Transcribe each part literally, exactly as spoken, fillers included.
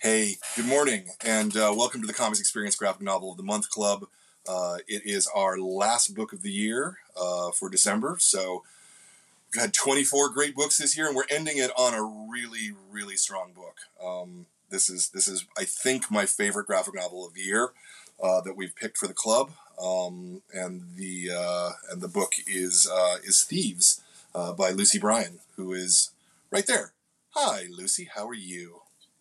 Hey, good morning, and uh, welcome to the Comics Experience Graphic Novel of the Month Club. Uh, it is our last book of the year uh, for December, so we've had twenty-four great books this year, and we're ending it on a really, really strong book. Um, this is, this is, I think, my favorite graphic novel of the year uh, that we've picked for the club, um, and the uh, and the book is uh, is Thieves uh, by Lucy Bryan, who is right there. Hi, Lucy. How are you?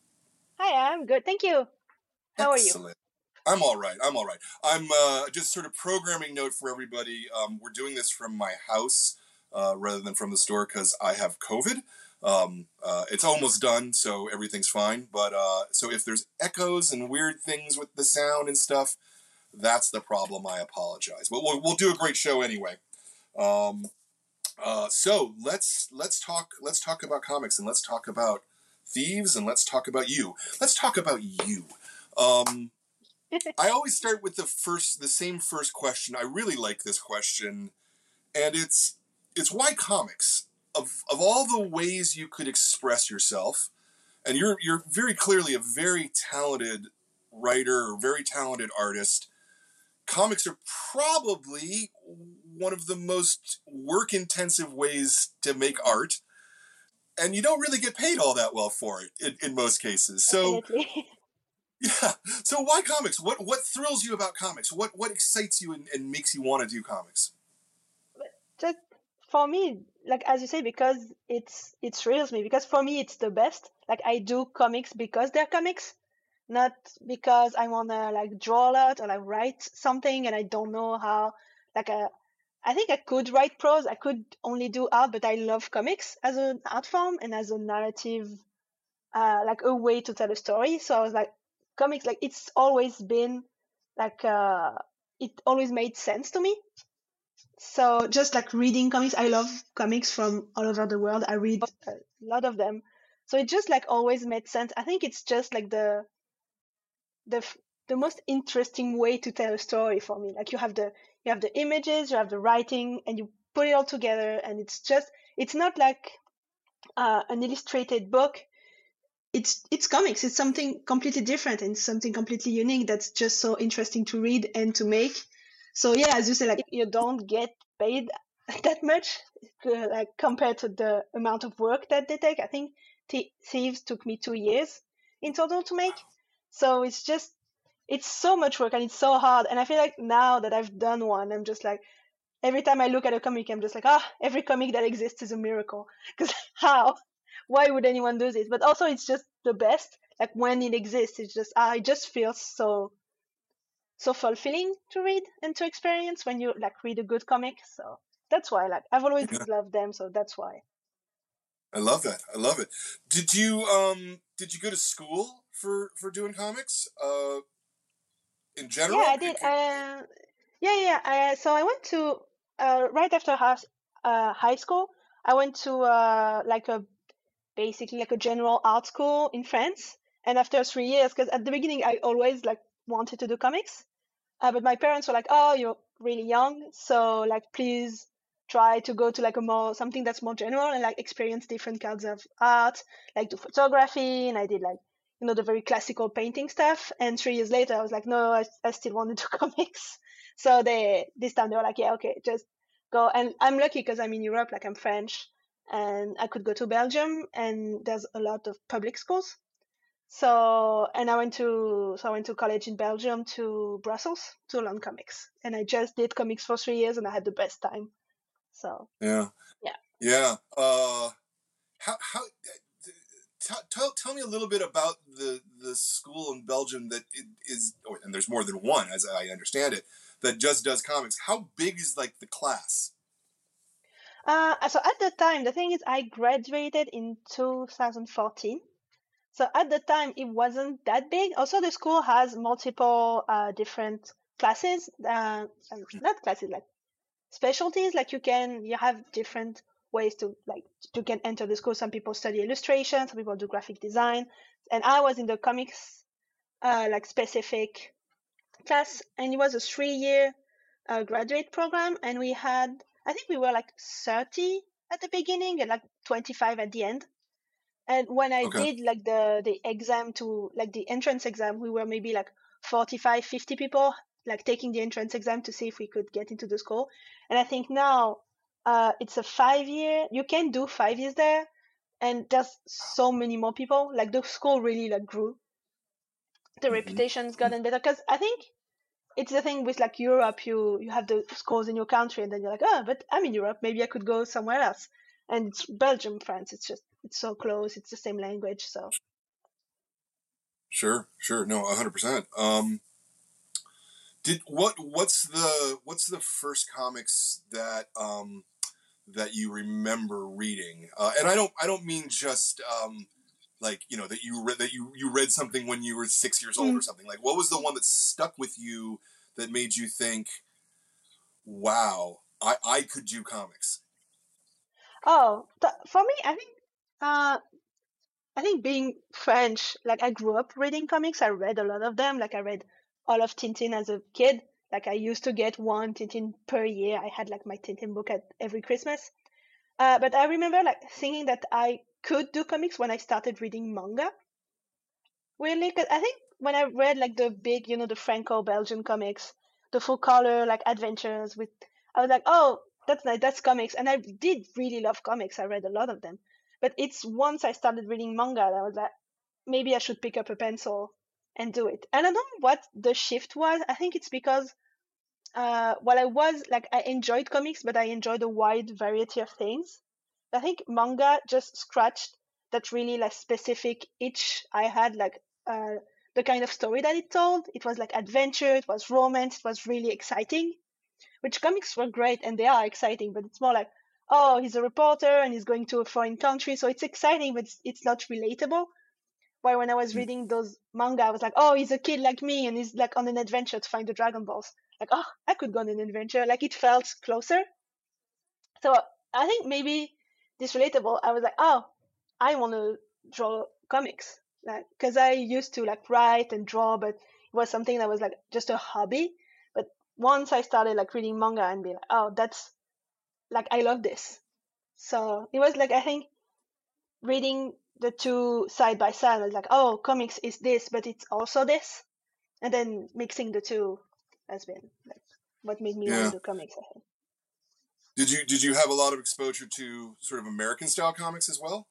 Hi, I'm good. Thank you. How are you? Excellent. I'm all right. I'm all right. I'm uh, just sort of programming note for everybody. Um, we're doing this from my house uh, rather than from the store because I have COVID. Um, uh, it's almost done, so everything's fine. But uh, so if there's echoes and weird things with the sound and stuff, that's the problem. I apologize. But we'll, we'll do a great show anyway. Um, uh, so let's let's talk let's talk about comics, and let's talk about Thieves, and let's talk about you. Let's talk about you. Um, I always start with the first, the same first question. I really like this question, and it's it's why comics? Of of all the ways you could express yourself, and you're you're very clearly a very talented writer or very talented artist. Comics are probably one of the most work-intensive ways to make art, and you don't really get paid all that well for it in, in most cases. So. Definitely. Yeah. So why comics? What what thrills you about comics? What what excites you and, and makes you want to do comics? Just for me, like as you say, because it's it thrills me. Because for me, it's the best. Like I do comics because they're comics, not because I wanna like draw a lot or like write something and I don't know how. Like uh, I think I could write prose. I could only do art, but I love comics as an art form and as a narrative, uh, like a way to tell a story. So I was like, comics, like it's always been like uh, it always made sense to me. So just like reading comics, I love comics from all over the world. I read a lot of them. So it just like always made sense. I think it's just like the the f- the most interesting way to tell a story for me. Like you have the you have the images, you have the writing, and you put it all together, and it's just it's not like uh, an illustrated book. It's it's comics. It's something completely different and something completely unique that's just so interesting to read and to make. So yeah, as you say, like you don't get paid that much, uh, like compared to the amount of work that they take. I think Th- Thieves took me two years in total to make. So it's just it's so much work and it's so hard. And I feel like now that I've done one, I'm just like every time I look at a comic, I'm just like, ah, every comic that exists is a miracle. Because how? Why would anyone do this? But also, it's just the best. Like when it exists, it's just ah, it just feels so so fulfilling to read and to experience when you like read a good comic. So that's why, like, I've always Yeah, loved them. So that's why. I love that. I love it. Did you um did you go to school for for doing comics? Uh, in Yeah, general? I did. Uh, yeah, yeah. I, so I went to uh, right after high, uh, high school. I went to uh, like a basically like a general art school in France. And after three years, because at the beginning I always like wanted to do comics, uh, but my parents were like, "Oh, you're really young, so like please try to go to like a more something that's more general and like experience different kinds of art, like do photography." And I did like you know the very classical painting stuff. And three years later, I was like, "No, I, I still want to do comics." So they this time they were like, "Yeah, okay, just go." And I'm lucky because I'm in Europe, like I'm French, and I could go to Belgium, and there's a lot of public schools. So, and I went to so I went to college in Belgium to Brussels to learn comics, and I just did comics for three years, and I had the best time. So, Yeah. yeah, Yeah. Uh, how how tell, tell tell me a little bit about the the school in Belgium that it is, oh, and there's more than one, as I understand it, that just does comics. How big is like the class? uh, so at the time, the thing is, I graduated in two thousand fourteen. So at the time, it wasn't that big. Also, the school has multiple uh, different classes, uh, um, not classes, like specialties. Like you can, you have different ways to like you can enter the school. Some people study illustration, some people do graphic design, and I was in the comics uh, like specific class, and it was a three-year uh, graduate program, and we had, I think we were like thirty at the beginning and like twenty-five at the end. And when I Okay. did like the the exam to like the entrance exam, we were maybe like forty-five, fifty people like taking the entrance exam to see if we could get into the school. And I think now uh, it's a five year. You can do five years there, and there's so many more people. Like the school really like grew. The Hmm. reputation's gotten better because I think it's the thing with like Europe. You you have the schools in your country, and then you're like, oh, but I'm in Europe. Maybe I could go somewhere else. And it's Belgium, France. It's just it's so close. It's the same language, so. Sure, sure. No, a hundred percent. Um, did what? What's the what's the first comics that um that you remember reading? Uh, and I don't I don't mean just um like you know that you read that you you read something when you were six years old or Mm. something. Like, what was the one that stuck with you that made you think, wow, I I could do comics? Oh, th- for me, I think uh, I think being French, like I grew up reading comics. I read a lot of them. Like I read all of Tintin as a kid. Like I used to get one Tintin per year. I had like my Tintin book at every Christmas. Uh, but I remember like thinking that I could do comics when I started reading manga. Weirdly, 'cause I think when I read like the big, you know, the Franco-Belgian comics, the full color like adventures with, I was like, oh, that's nice, that's comics, and I did really love comics. I read a lot of them, but it's once I started reading manga that I was like, maybe I should pick up a pencil and do it. And I don't know what the shift was. I think it's because uh, while I was like I enjoyed comics, but I enjoyed a wide variety of things. I think manga just scratched that really like specific itch I had, like uh, the kind of story that it told. It was like adventure, it was romance, it was really exciting. Which comics were great and they are exciting, but it's more like, oh, he's a reporter and he's going to a foreign country, so it's exciting, but it's, it's not relatable. While when I was Mm. reading those manga, I was like, oh, he's a kid like me and he's like on an adventure to find the Dragon Balls. Like, oh, I could go on an adventure. Like it felt closer. So I think maybe this relatable. I was like, oh, I want to draw comics, like because I used to like write and draw, but it was something that was like just a hobby. But once I started like reading manga and be like, oh, that's like I love this. So it was like I think reading the two side by side, I was like, oh, comics is this, but it's also this, and then mixing the two has been like what made me want to Yeah. do comics. I think. Did you did you have a lot of exposure to sort of American style comics as well?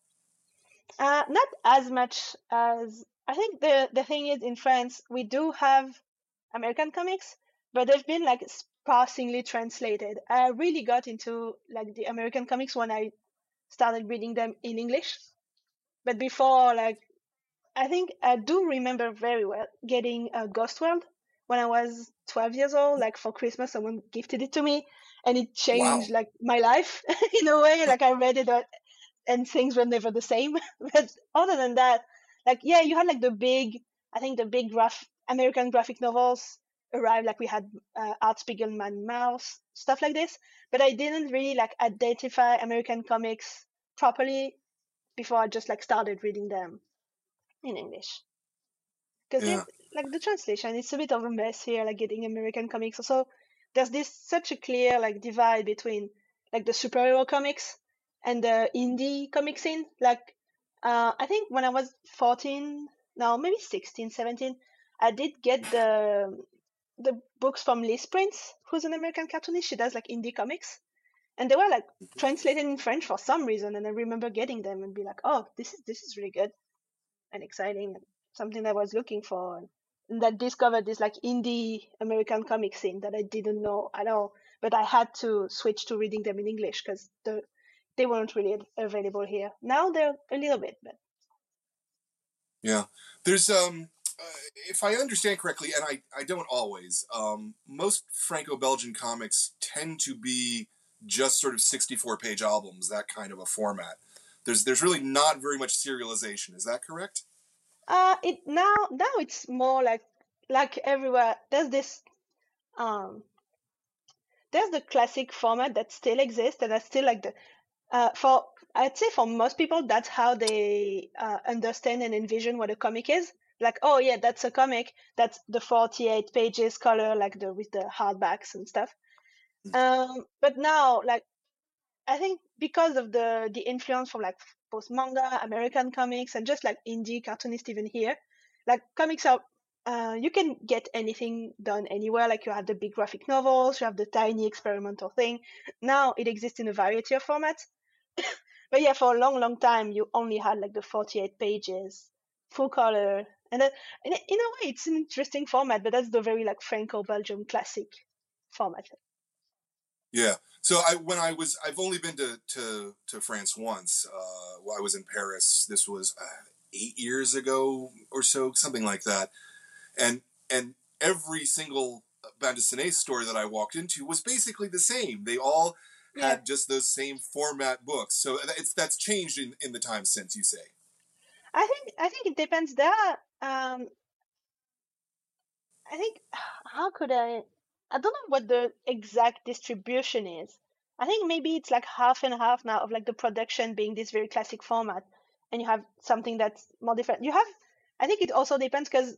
Uh, not as much as I think the the thing is in France we do have American comics, but they've been like sparsely translated. I really got into like the American comics when I started reading them in English. But before, like I think I do remember very well getting a Ghost World when I was twelve years old. Like for Christmas, someone gifted it to me, and it changed Wow. like my life in a way. Like I read it and things were never the same. But other than that, like yeah, you had like the big, I think the big graph American graphic novels arrived. Like we had uh, Art Spiegelman Mouse stuff like this, but I didn't really like identify American comics properly before I just like started reading them in English. Because Yeah. like the translation, it's a bit of a mess here. Like getting American comics. Also, there's this such a clear like divide between like the superhero comics and the indie comic scene. Like, uh, I think when I was fourteen, no, maybe sixteen, seventeen, I did get the the books from Liz Prince, who's an American cartoonist. She does like indie comics, and they were like translated in French for some reason. And I remember getting them and be like, oh, this is this is really good and exciting and something that I was looking for. And that discovered this like indie American comic scene that I didn't know at all. But I had to switch to reading them in English because the they weren't really available here. Now they're a little bit, but Yeah. There's um uh, if I understand correctly, and I, I don't always, um, most Franco-Belgian comics tend to be just sort of sixty-four page albums, that kind of a format. There's there's really not very much serialization. Is that correct? uh, it now now it's more like like everywhere. There's this um there's the classic format that still exists and that's still like the uh for I'd say for most people that's how they uh, understand and envision what a comic is. Like, oh yeah, that's a comic. That's the forty-eight pages color, like the with the hardbacks and stuff. Um, but now, like I think because of the the influence from like both manga, American comics, and just like indie cartoonists even here. Like comics are, uh, you can get anything done anywhere. Like you have the big graphic novels, you have the tiny experimental thing. Now it exists in a variety of formats. But yeah, for a long, long time, you only had like the forty-eight pages, full color. And then, in a in a way, it's an interesting format, but that's the very like Franco-Belgium classic format. Yeah. So I when I was I've only been to to, to France once. Uh, while I was in Paris. This was uh, eight years ago or so, something like that. And and every single bande dessinée store that I walked into was basically the same. They all Yeah, had just those same format books. So it's that's changed in, in the time since, you say. I think I think it depends there. Um, I think how could I? I don't know what the exact distribution is. I think maybe it's like half and half now of like the production being this very classic format, and you have something that's more different. You have, I think it also depends because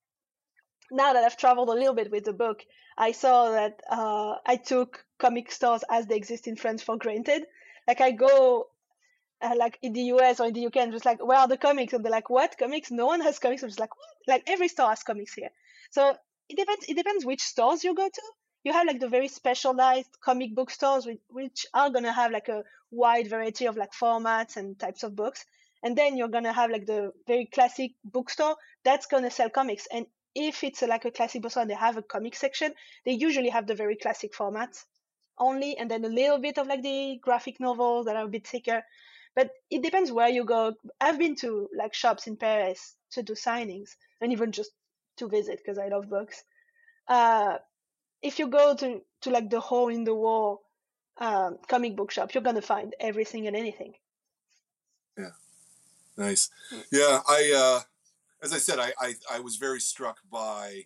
now that I've traveled a little bit with the book, I saw that uh, I took comic stores as they exist in France for granted. Like I go uh, like in the U S or in the U K and just like, where are the comics? And they're like, what comics? No one has comics. I'm just like, what? Like every store has comics here. So it depends. It depends which stores you go to. You have like the very specialized comic book stores, which, which are gonna have like a wide variety of like formats and types of books. And then you're gonna have like the very classic bookstore that's gonna sell comics. And if it's a, like a classic bookstore and they have a comic section, they usually have the very classic formats only, and then a little bit of like the graphic novels that are a bit thicker. But it depends where you go. I've been to like shops in Paris to do signings and even just to visit because I love books. Uh, if you go to, to like the hole in the wall um, comic book shop, you're gonna find everything and anything. Yeah. Nice. Mm. Yeah. I uh, as I said, I, I I was very struck by,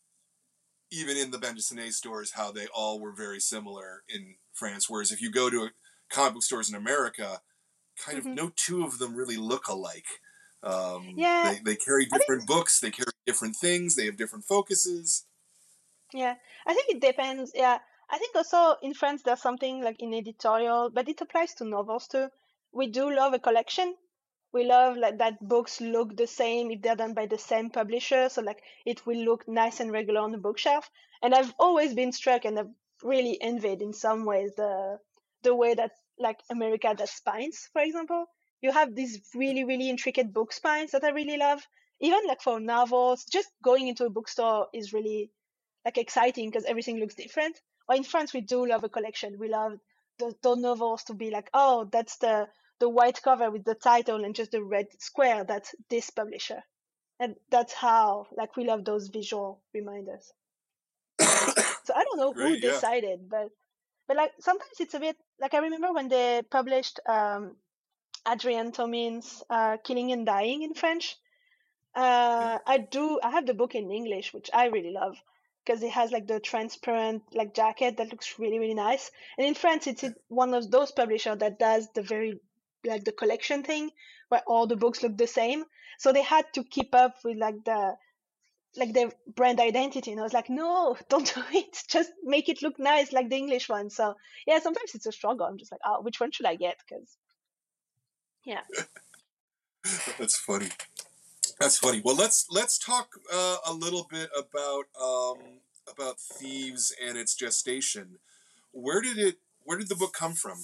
even in the bande dessinée stores, how they all were very similar in France. Whereas if you go to comic book stores in America, kind of Mm-hmm. no two of them really look alike. Um, Yeah, they they carry I think different books, they carry different things, they have different focuses. yeah, I think it depends. Yeah, I think also in France there's something like in editorial, but it applies to novels too. We do love a collection. We love like that books look the same if they're done by the same publisher, so like it will look nice and regular on the bookshelf. And I've always been struck and I've really envied in some ways the the way that like America does spines, for example. You have these really, really intricate book spines that I really love. Even like for novels, just going into a bookstore is really like exciting because everything looks different. Or in France, we do love a collection. We love the, the novels to be like, oh, that's the the white cover with the title and just the red square. That's this publisher, and that's how like we love those visual reminders. So I don't know who Great, yeah. decided, but but like sometimes it's a bit like I remember when they published um, Adrian Tomin's uh, Killing and Dying in French. Yeah. Uh, I do. I have the book in English, which I really love because it has like the transparent like jacket that looks really really nice. And in France, it's it, one of those publishers that does the very like the collection thing where all the books look the same. So they had to keep up with like the like their brand identity. And I was like, no, don't do it. Just make it look nice like the English one. So yeah, sometimes it's a struggle. I'm just like, oh, which one should I get? Because yeah. That's funny. That's funny. Well, let's let's talk uh, a little bit about um, about Thieves and its gestation. Where did it? Where did the book come from?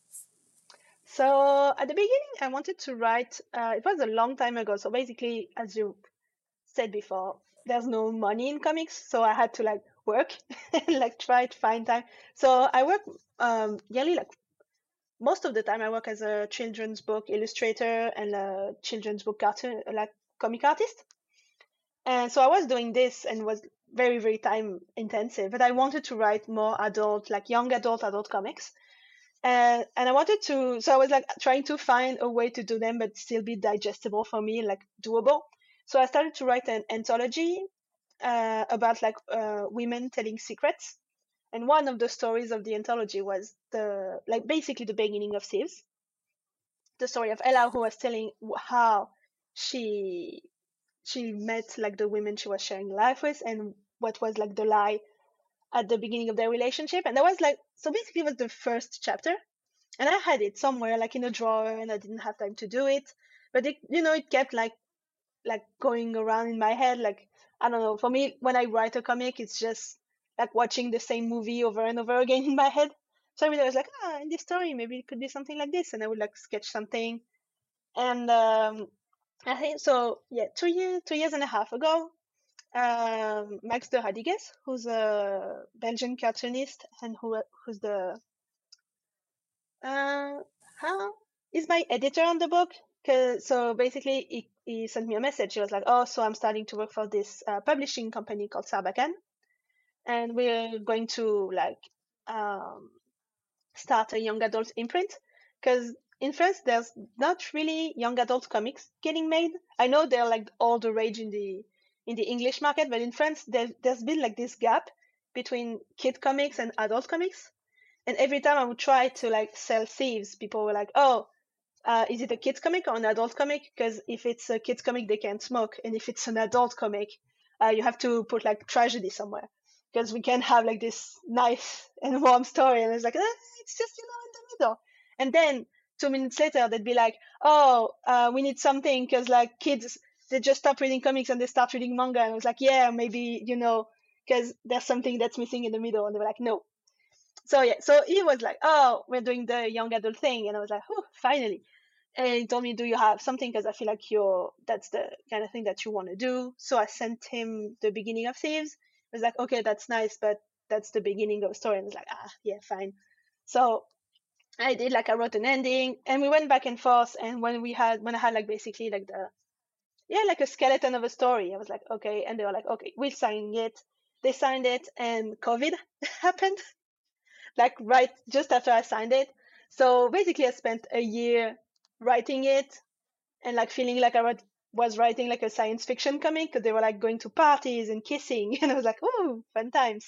So at the beginning, I wanted to write. Uh, it was a long time ago. So basically, as you said before, there's no money in comics, so I had to like work, like try to find time. So I work um, yearly, like most of the time, I work as a children's book illustrator and a children's book cartoon, like comic artist. And so I was doing this and was very, very time intensive. But I wanted to write more adult, like young adult, adult comics. And and I wanted to, so I was like trying to find a way to do them, but still be digestible for me, like doable. So I started to write an anthology uh, about like uh, women telling secrets. And one of the stories of the anthology was the like basically the beginning of Thieves, the story of Ella who was telling how she she met like the women she was sharing life with and what was like the lie at the beginning of their relationship. And that was like so basically it was the first chapter. and I had it somewhere like in a drawer, and I didn't have time to do it. But it, you know, it kept like like going around in my head. Like, I don't know. For me, when I write a comic, it's just like watching the same movie over and over again in my head. So I mean, I was like, ah, in this story, maybe it could be something like this, and I would like sketch something. And um, I think so. Yeah, two years, two years and a half ago, um, Max de Radigues, who's a Belgian cartoonist and who who's the uh, how is my editor on the book. 'Cause, so basically, he, he sent me a message. He was like, "Oh, so I'm starting to work for this uh, publishing company called Sarbacane, and we're going to like um, start a young adult imprint. Because in France, there's not really young adult comics getting made. I know they're like all the rage in the in the English market, but in France, there, there's been like this gap between kid comics and adult comics. And every time I would try to like sell Thieves, people were like, "Oh, uh, is it a kids comic or an adult comic? Because if it's a kids comic, they can't smoke, and if it's an adult comic, uh, you have to put like tragedy somewhere, because we can't have like this nice and warm story." And it's like, eh, it's just, you know, in the middle. And then two minutes later, they'd be like, "Oh, uh, we need something because like kids, they just stop reading comics and they start reading manga." And I was like, "Yeah, maybe, you know, because there's something that's missing in the middle." And they were like, "No." So yeah, so he was like, "Oh, we're doing the young adult thing," and I was like, "Oh, finally." And he told me, "Do you have something? Because I feel like you're that's the kind of thing that you want to do." So I sent him the beginning of Thieves. He was like, "Okay, that's nice, but that's the beginning of a story." And I was like, "Ah, yeah, fine." So I did like I wrote an ending, and we went back and forth. And when we had when I had like basically like the yeah like a skeleton of a story, I was like, "Okay," and they were like, "Okay, we'll sign it." They signed it, and COVID happened like right just after I signed it. So basically, I spent a year writing it and like feeling like I wrote, was writing like a science fiction comic, because they were like going to parties and kissing, and I was like, "Oh, fun times."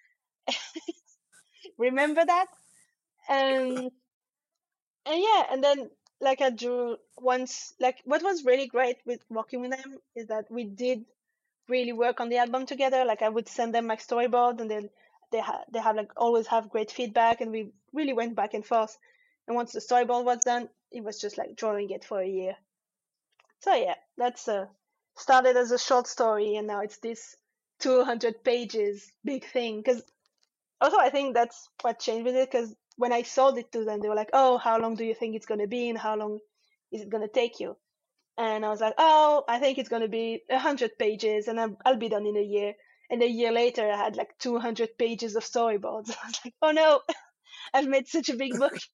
Remember that? And and yeah, and then like I drew once. Like what was really great with working with them is that we did really work on the album together. Like I would send them my storyboard, and then they ha- they have like always have great feedback, and we really went back and forth. And once the storyboard was done, it was just like drawing it for a year. So yeah, that's uh started as a short story, and now it's this two hundred pages big thing. Because also I think that's what changed with it. Because when I sold it to them, they were like, "Oh, how long do you think it's gonna be, and how long is it gonna take you?" And I was like, "Oh, I think it's gonna be a hundred pages, and I'm, I'll be done in a year." And a year later, I had like two hundred pages of storyboards. I was like, "Oh no, I've made such a big book."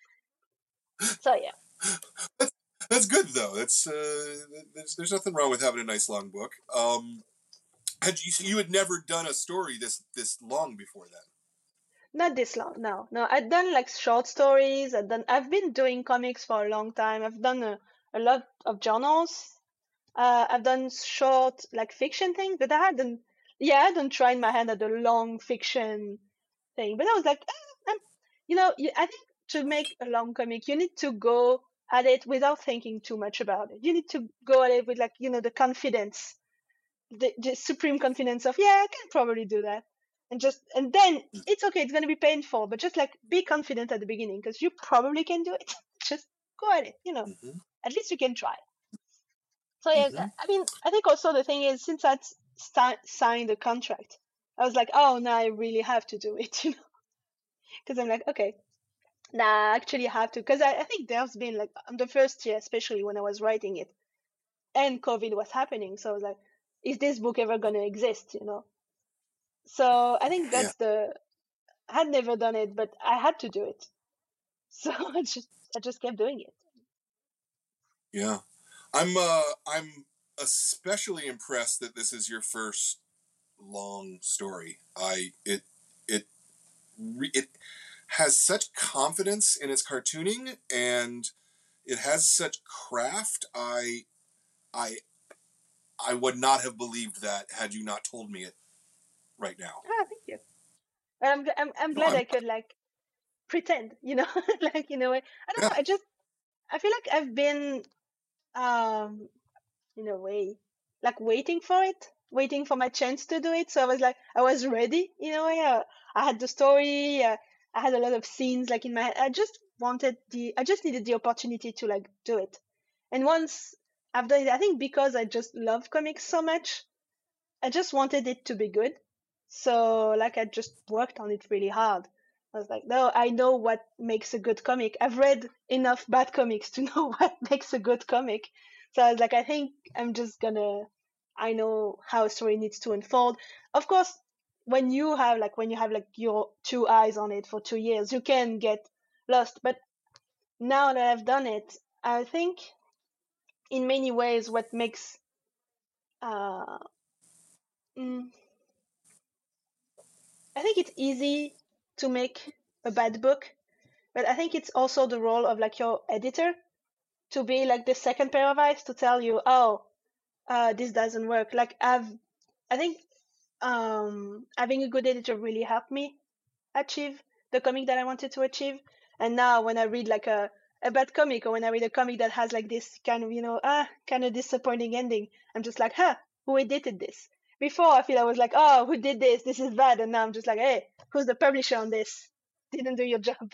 So yeah. That's, that's good though. That's uh, there's, there's nothing wrong with having a nice long book. Um, had you you had never done a story this this long before then? Not this long, no, no. I've done like short stories. I've done. I've been doing comics for a long time. I've done a, a lot of journals. Uh, I've done short like fiction things, but I hadn't. Yeah, I hadn't tried my hand at the long fiction thing. But I was like, eh, I'm, you know, you, I think to make a long comic, you need to go at it without thinking too much about it. You need to go at it with like, you know, the confidence, the, the supreme confidence of, yeah, I can probably do that. And just, and then it's okay, it's going to be painful, but just like be confident at the beginning, because you probably can do it. Just go at it, you know, Mm-hmm. at least you can try. So yeah, Mm-hmm. I mean, I think also the thing is, since I st- signed the contract, I was like, oh, now I really have to do it, you know, because I'm like, okay, nah, I actually have to, because I, I think there's been like on the first year, especially when I was writing it, and COVID was happening, so I was like, is this book ever going to exist, you know? So I think Yeah, that's the, I had never done it, but I had to do it. So I just I just kept doing it. yeah. I'm uh, I'm especially impressed that this is your first long story. I it it it has such confidence in its cartooning, and it has such craft. I I I would not have believed that had you not told me it right now. Ah, thank you. I'm I'm I'm No, glad I'm I could like pretend, you know, like in a way. I don't yeah know. I just I feel like I've been um in a way like waiting for it, waiting for my chance to do it. So I was like I was ready in a way. Uh, I had the story. Uh, I had a lot of scenes like in my head. I just wanted the I just needed the opportunity to like do it. And once I've done it, I think because I just love comics so much, I just wanted it to be good. So like I just worked on it really hard. I was like, no, I know what makes a good comic. I've read enough bad comics to know what makes a good comic. So I was like, I think I'm just gonna I know how a story needs to unfold. Of course, when you have like when you have like your two eyes on it for two years, you can get lost. But now that I've done it, I think in many ways what makes uh mm, I think it's easy to make a bad book, but I think it's also the role of like your editor to be like the second pair of eyes to tell you, oh, uh, this doesn't work. Like I've, I think um, having a good editor really helped me achieve the comic that I wanted to achieve. And now when I read like a, a bad comic or when I read a comic that has like this kind of, you know, ah, kind of disappointing ending, I'm just like, huh, who edited this? Before I feel I was like, oh, who did this? This is bad. And now I'm just like, hey, who's the publisher on this? Didn't do your job.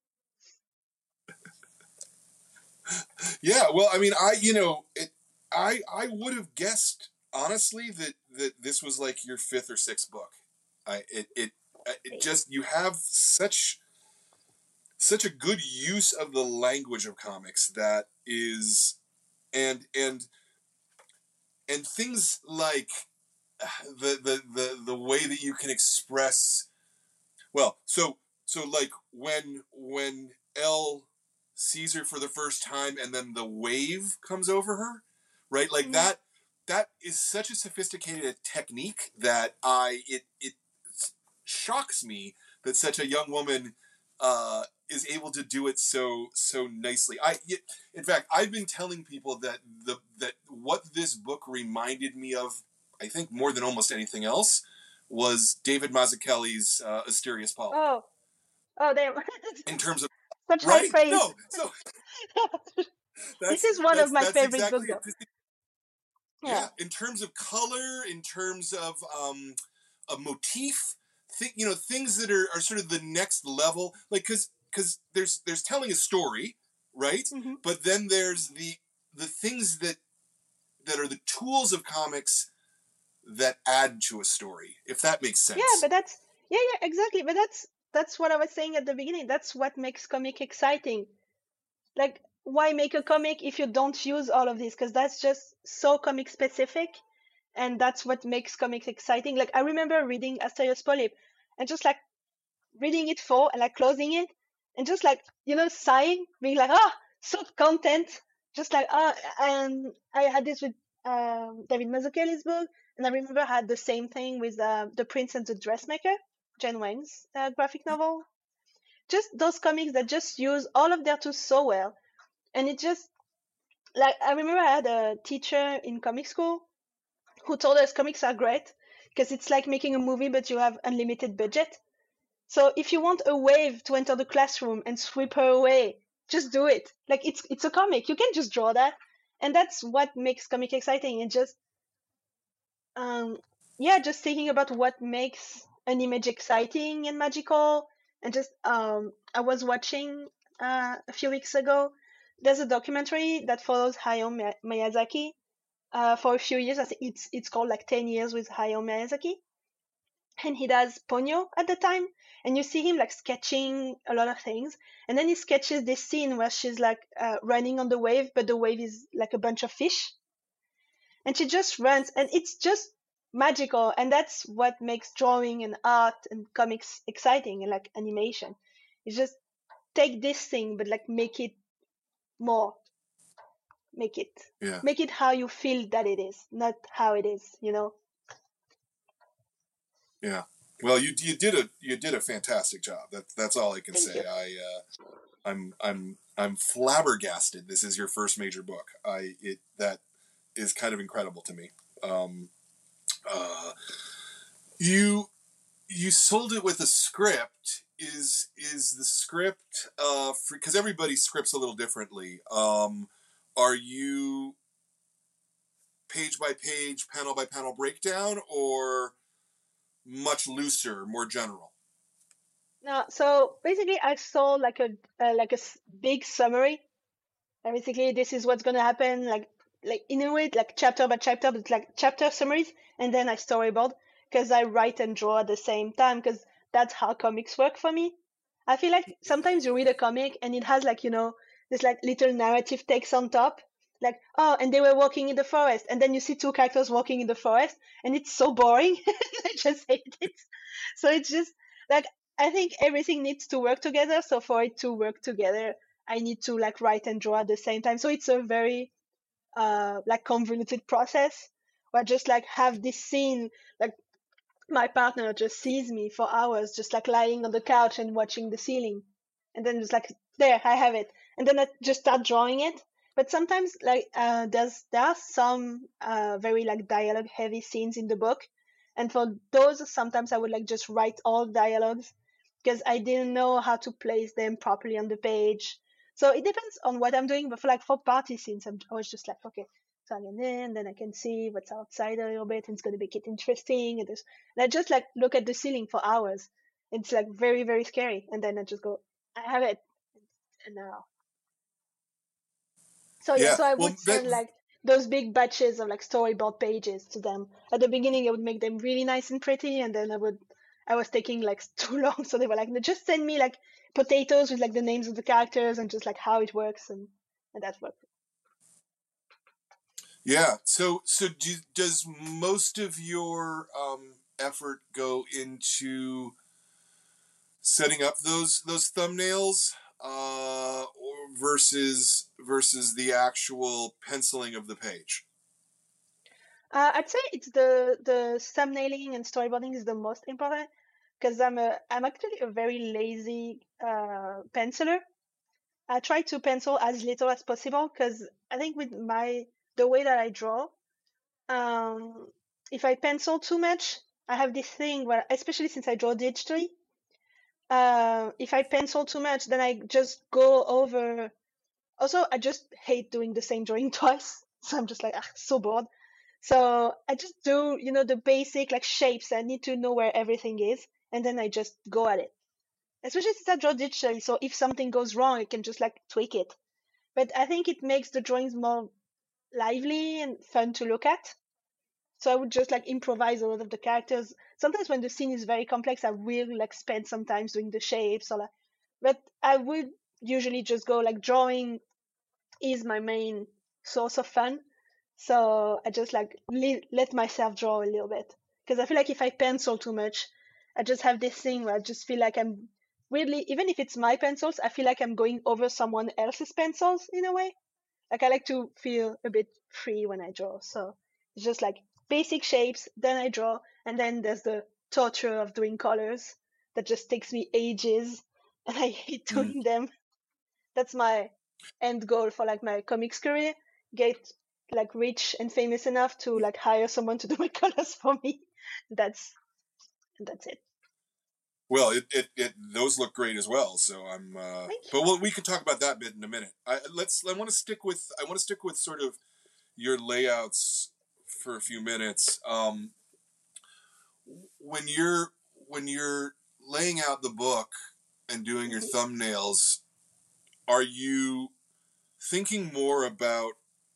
Yeah, well, I mean, I you know, it, I I would have guessed honestly that that this was like your fifth or sixth book. I it it, it just you have such such a good use of the language of comics that is and and and things like the the the the way that you can express well so so like when when Elle sees her for the first time and then the wave comes over her, right? Like Mm-hmm. that that is such a sophisticated technique that I it it shocks me that such a young woman uh, is able to do it so so nicely. I in fact I've been telling people that the that what this book reminded me of, I think more than almost anything else, was David Mazzucchelli's uh, Asterios Poly. Oh, oh, they In terms of such high right? praise. No, so This that's is one of that's my that's favorite exactly books, it. though. Just, Yeah. yeah, in terms of color, in terms of um, a motif, th- you know, things that are, are sort of the next level, like because because there's there's telling a story, right? Mm-hmm. But then there's the the things that that are the tools of comics that add to a story, if that makes Yeah, sense. but that's yeah, yeah, exactly. But that's that's what I was saying at the beginning. That's what makes comic exciting. Like, why make a comic if you don't use all of this? Because that's just so comic specific, and that's what makes comics exciting. Like, I remember reading Asterios Polyp and just like reading it full and like closing it and just like you know sighing, being like, ah, so content, just like ah. And I had this with um, David Mazzucchelli's book, and I remember I had the same thing with uh, The Prince and the Dressmaker, Jen Wang's uh, graphic novel. Just those comics that just use all of their tools so well, and it just like I remember I had a teacher in comic school who told us comics are great because it's like making a movie but you have unlimited budget. So if you want a wave to enter the classroom and sweep her away, just do it. Like it's it's a comic. You can just draw that. And that's what makes comic exciting. And just um yeah, just thinking about what makes an image exciting and magical. And just um I was watching uh, a few weeks ago. There's a documentary that follows Hayao Miyazaki uh, for a few years. I think it's it's called like ten years with Hayao Miyazaki, and he does Ponyo at the time, and you see him like sketching a lot of things, and then he sketches this scene where she's like uh, running on the wave, but the wave is like a bunch of fish, and she just runs, and it's just magical, and that's what makes drawing and art and comics exciting, and like animation. It's just take this thing, but like make it more, make it, Yeah, make it how you feel that it is, not how it is, you know. yeah. Well, you you did a you did a fantastic job. That that's all I can Thank say. you. I uh, I'm I'm I'm flabbergasted. This is your first major book. I it that is kind of incredible to me. Um, uh, you you sold it with a script. Is is the script uh because everybody scripts a little differently. Um, are you page by page, panel by panel breakdown, or much looser, more general? No, so basically I saw like a uh, like a s- big summary. And basically this is what's gonna happen, like like in a way like chapter by chapter, but like chapter summaries, and then I storyboard because I write and draw at the same time because that's how comics work for me. I feel like sometimes you read a comic and it has like, you know, this like little narrative text on top. Like, oh, and they were walking in the forest, and then you see two characters walking in the forest, and it's so boring. I just hate it. So it's just like I think everything needs to work together. So for it to work together, I need to like write and draw at the same time. So it's a very uh like convoluted process where I just like have this scene like my partner just sees me for hours just like lying on the couch and watching the ceiling, and then just like there I have it, and then I just start drawing it. But sometimes like uh there's there are some uh very like dialogue heavy scenes in the book, and for those sometimes I would like just write all dialogues because I didn't know how to place them properly on the page. So it depends on what I'm doing, but for like for party scenes I'm, I was just like, okay, so I get in, then I can see what's outside a little bit, and it's going to make it interesting. And, there's, and I just like look at the ceiling for hours. It's like very, very scary. And then I just go, I have it. And now, so yeah, Yeah, so I well, would that send like those big batches of like storyboard pages to them. At the beginning, I would make them really nice and pretty, and then I would, I was taking like too long, so they were like, "No, just send me like potatoes with like the names of the characters and just like how it works," and and that worked. yeah. So so do, does most of your um, effort go into setting up those those thumbnails, uh, or versus versus the actual penciling of the page? Uh, I'd say it's the the thumbnailing and storyboarding is the most important because I'm a I'm actually a very lazy uh, penciler. I try to pencil as little as possible because I think with my the way that I draw, um, if I pencil too much, I have this thing where, especially since I draw digitally, uh, if I pencil too much, then I just go over. Also, I just hate doing the same drawing twice, so I'm just like, ah, so bored. So I just do, you know, the basic like shapes. I need to know where everything is, and then I just go at it. Especially since I draw digitally, so if something goes wrong, I can just like tweak it. But I think it makes the drawings more lively and fun to look at. So I would just like improvise a lot of the characters. Sometimes when the scene is very complex, I will like spend some time doing the shapes or like, but I would usually just go like drawing is my main source of fun. So I just like le- let myself draw a little bit because I feel like if I pencil too much, I just have this thing where I just feel like I'm weirdly, even if it's my pencils, I feel like I'm going over someone else's pencils in a way. Like I like to feel a bit free when I draw. So it's just like basic shapes, then I draw, and then there's the torture of doing colors that just takes me ages and I hate Mm. doing them. That's my end goal for like my comics career. Get like rich and famous enough to like hire someone to do my colors for me. That's that's it. Well, it, it, it those look great as well. So I'm, uh, Thank but we'll, we can talk about that bit in a minute. I, let's. I want to stick with. I want to stick with sort of your layouts for a few minutes. Um, when you're when you're laying out the book and doing you. your Hmm. thumbnails, are you thinking more about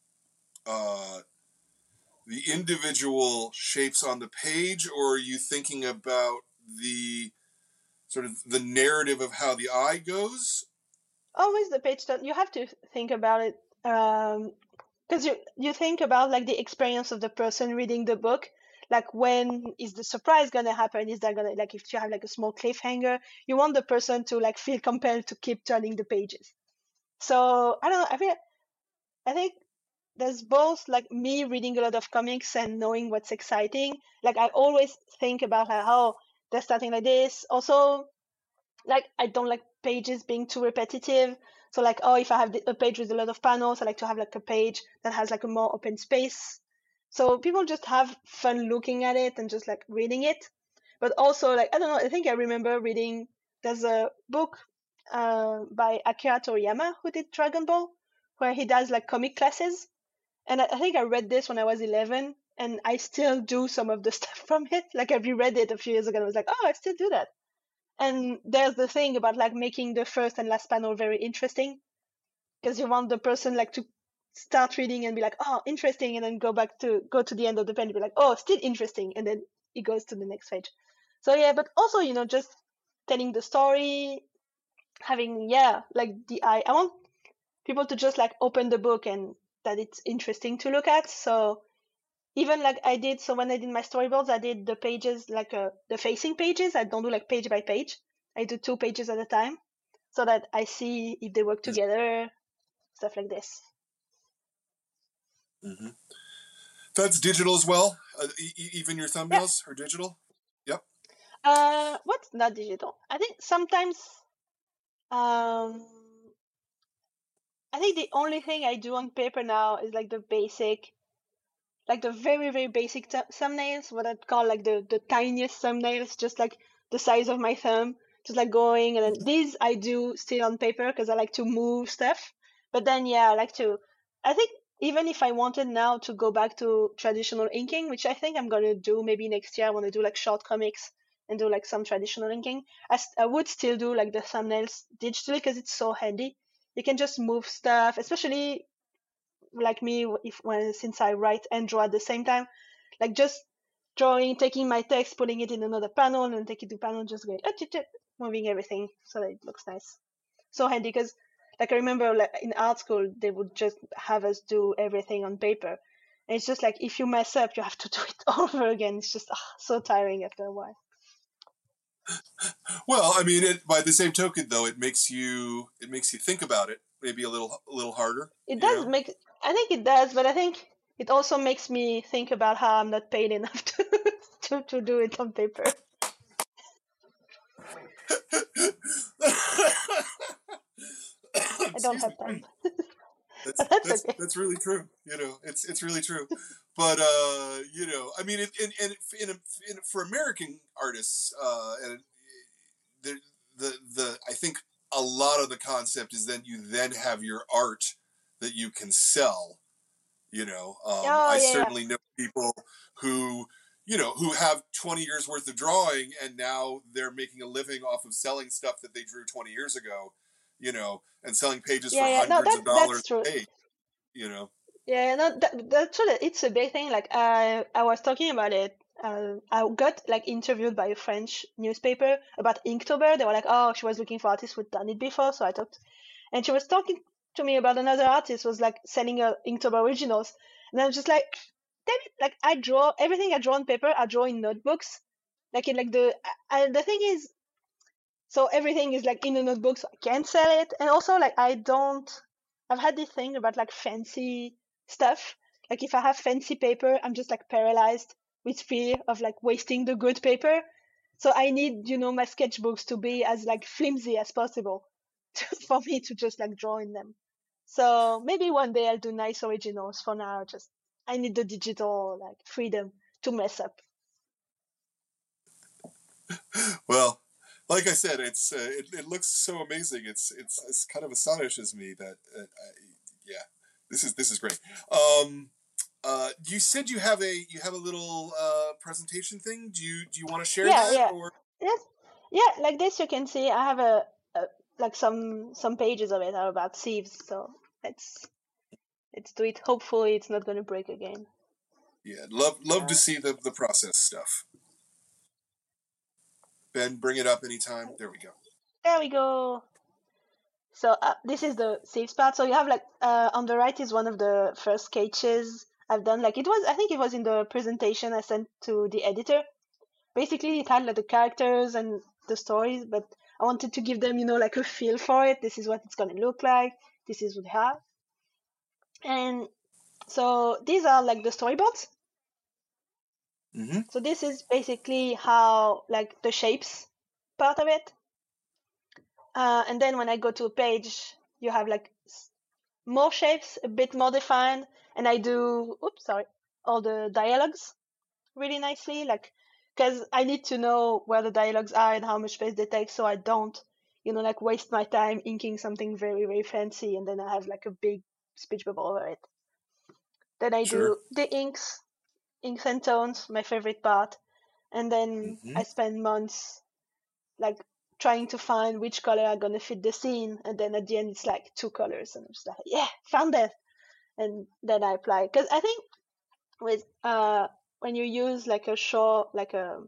uh, the individual shapes on the page, or are you thinking about the sort of the narrative of how the eye goes? Always the page turn. You have to think about it. Um, because you you think about like the experience of the person reading the book, like when is the surprise gonna happen, is that gonna like if you have like a small cliffhanger, you want the person to like feel compelled to keep turning the pages. So I don't know, i feel I think there's both like me reading a lot of comics and knowing what's exciting. Like I always think about like how they're starting like this. Also, like I don't like pages being too repetitive. So like, oh, if I have a page with a lot of panels, I like to have like a page that has like a more open space. So people just have fun looking at it and just like reading it. But also like, I don't know, I think I remember reading, there's a book uh, by Akira Toriyama who did Dragon Ball, where he does like comic classes. And I, I think I read this when I was eleven, and I still do some of the stuff from it. Like I reread it a few years ago and I was like, oh, I still do that. And there's the thing about like making the first and last panel very interesting, because you want the person like to start reading and be like, oh, interesting, and then go back to go to the end of the page and be like, oh, still interesting, and then it goes to the next page. So yeah, but also, you know, just telling the story, having, yeah, like the eye. I want people to just like open the book and that it's interesting to look at. So even like I did, so when I did my storyboards, I did the pages like uh, the facing pages. I don't do like page by page. I do two pages at a time so that I see if they work together, stuff like this. Mm-hmm. That's digital as well? Uh, e- even your thumbnails yeah. are digital? Yep. Uh, what's not digital? I think sometimes, um, I think the only thing I do on paper now is like the basic, like the very, very basic th- thumbnails, what I'd call like the, the tiniest thumbnails, just like the size of my thumb, just like going. And then these I do still on paper because I like to move stuff. But then, yeah, I like to, I think even if I wanted now to go back to traditional inking, which I think I'm going to do maybe next year, I want to do like short comics and do like some traditional inking. I, st- I would still do like the thumbnails digitally because it's so handy. You can just move stuff, especially like me, if when since I write and draw at the same time, like just drawing, taking my text, putting it in another panel, and take it to panel, just going uh, ch- ch- moving everything so that it looks nice. So handy because, like I remember, like in art school, they would just have us do everything on paper, and it's just like if you mess up, you have to do it over again. It's just ugh, so tiring after a while. Well, I mean, it, by the same token, though, it makes you it makes you think about it maybe a little a little harder. It does know? make. I think it does, but I think it also makes me think about how I'm not paid enough to to, to do it on paper. I don't have time. That's that's that's okay. that's really true. You know, it's it's really true. But uh, you know, I mean, it, and and in, in, for American artists, uh, and the the the I think a lot of the concept is that you then have your art that you can sell. You know, um, oh, I yeah, certainly yeah. know people who you know who have twenty years worth of drawing, and now they're making a living off of selling stuff that they drew twenty years ago. You know, and selling pages Yeah, for yeah. No, hundreds that of dollars that's true. a page. You know. Yeah, no, that, that's true. That it's a big thing. Like I, I was talking about it. Uh, I got like interviewed by a French newspaper about Inktober. They were like, "Oh, she was looking for artists who'd done it before." So I talked, and she was talking to me about another artist who was like selling her Inktober originals, and I was just like, "Damn it!" Like I draw everything I draw on paper. I draw in notebooks. Like in like the, I, the thing is, so everything is like in the notebook, so I can't sell it. And also like I don't, I've had this thing about like fancy stuff. Like if I have fancy paper, I'm just like paralyzed with fear of like wasting the good paper. So I need, you know, my sketchbooks to be as like flimsy as possible for me to just like draw in them. So maybe one day I'll do nice originals. For now, just I need the digital like freedom to mess up. Well, like I said, it's uh, it, it looks so amazing. It's it's it's kind of astonishes me that uh, I, yeah, this is this is great. Um, uh, you said you have a you have a little uh, presentation thing. Do you do you want to share Yeah, that yeah. or? Yes. Yeah, like this you can see I have a, a like some some pages of it are about sieves, so let's let's do it. Hopefully it's not gonna break again. Yeah, love love to Uh, see the the process stuff. Ben, bring it up anytime. There we go. there we go. So uh, this is the sieves part. So you have like uh, on the right is one of the first sketches I've done. Like it was, I think it was in the presentation I sent to the editor. Basically, it had like the characters and the stories, but I wanted to give them, you know, like a feel for it. This is what it's gonna look like. This is what we have. And so these are like the storyboards. Mm-hmm. So this is basically how like the shapes part of it. Uh, and then when I go to a page, you have like more shapes, a bit more defined, and I do, oops, sorry, all the dialogues really nicely, like, because I need to know where the dialogues are and how much space they take, so I don't, you know, like waste my time inking something very, very fancy, and then I have like a big speech bubble over it. Then I Sure. do the inks, inks and tones, my favorite part, and then Mm-hmm. I spend months like trying to find which color are gonna fit the scene, and then at the end it's like two colors, and I'm just like, yeah, found that, and then I apply. Because I think with uh when you use like a short, like a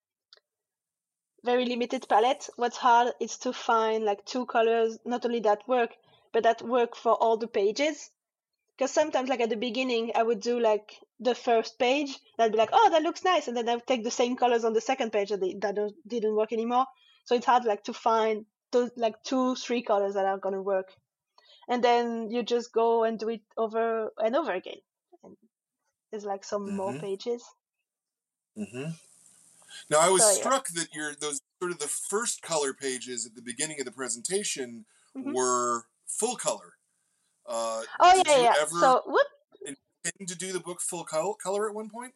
very limited palette, what's hard is to find like two colors, not only that work, but that work for all the pages. Because sometimes, like at the beginning, I would do like the first page, and I'd be like, oh, that looks nice, and then I would take the same colors on the second page, and they, that don't- didn't work anymore. So it's hard like to find those like two, three colors that are gonna work, and then you just go and do it over and over again. And there's like some more Mm-hmm. pages. Mm-hmm. Now, I was So yeah. struck that your those sort of the first color pages at the beginning of the presentation hmm were full color. Uh, Oh did yeah, you yeah. ever So what? intend to do the book full col- color at one point?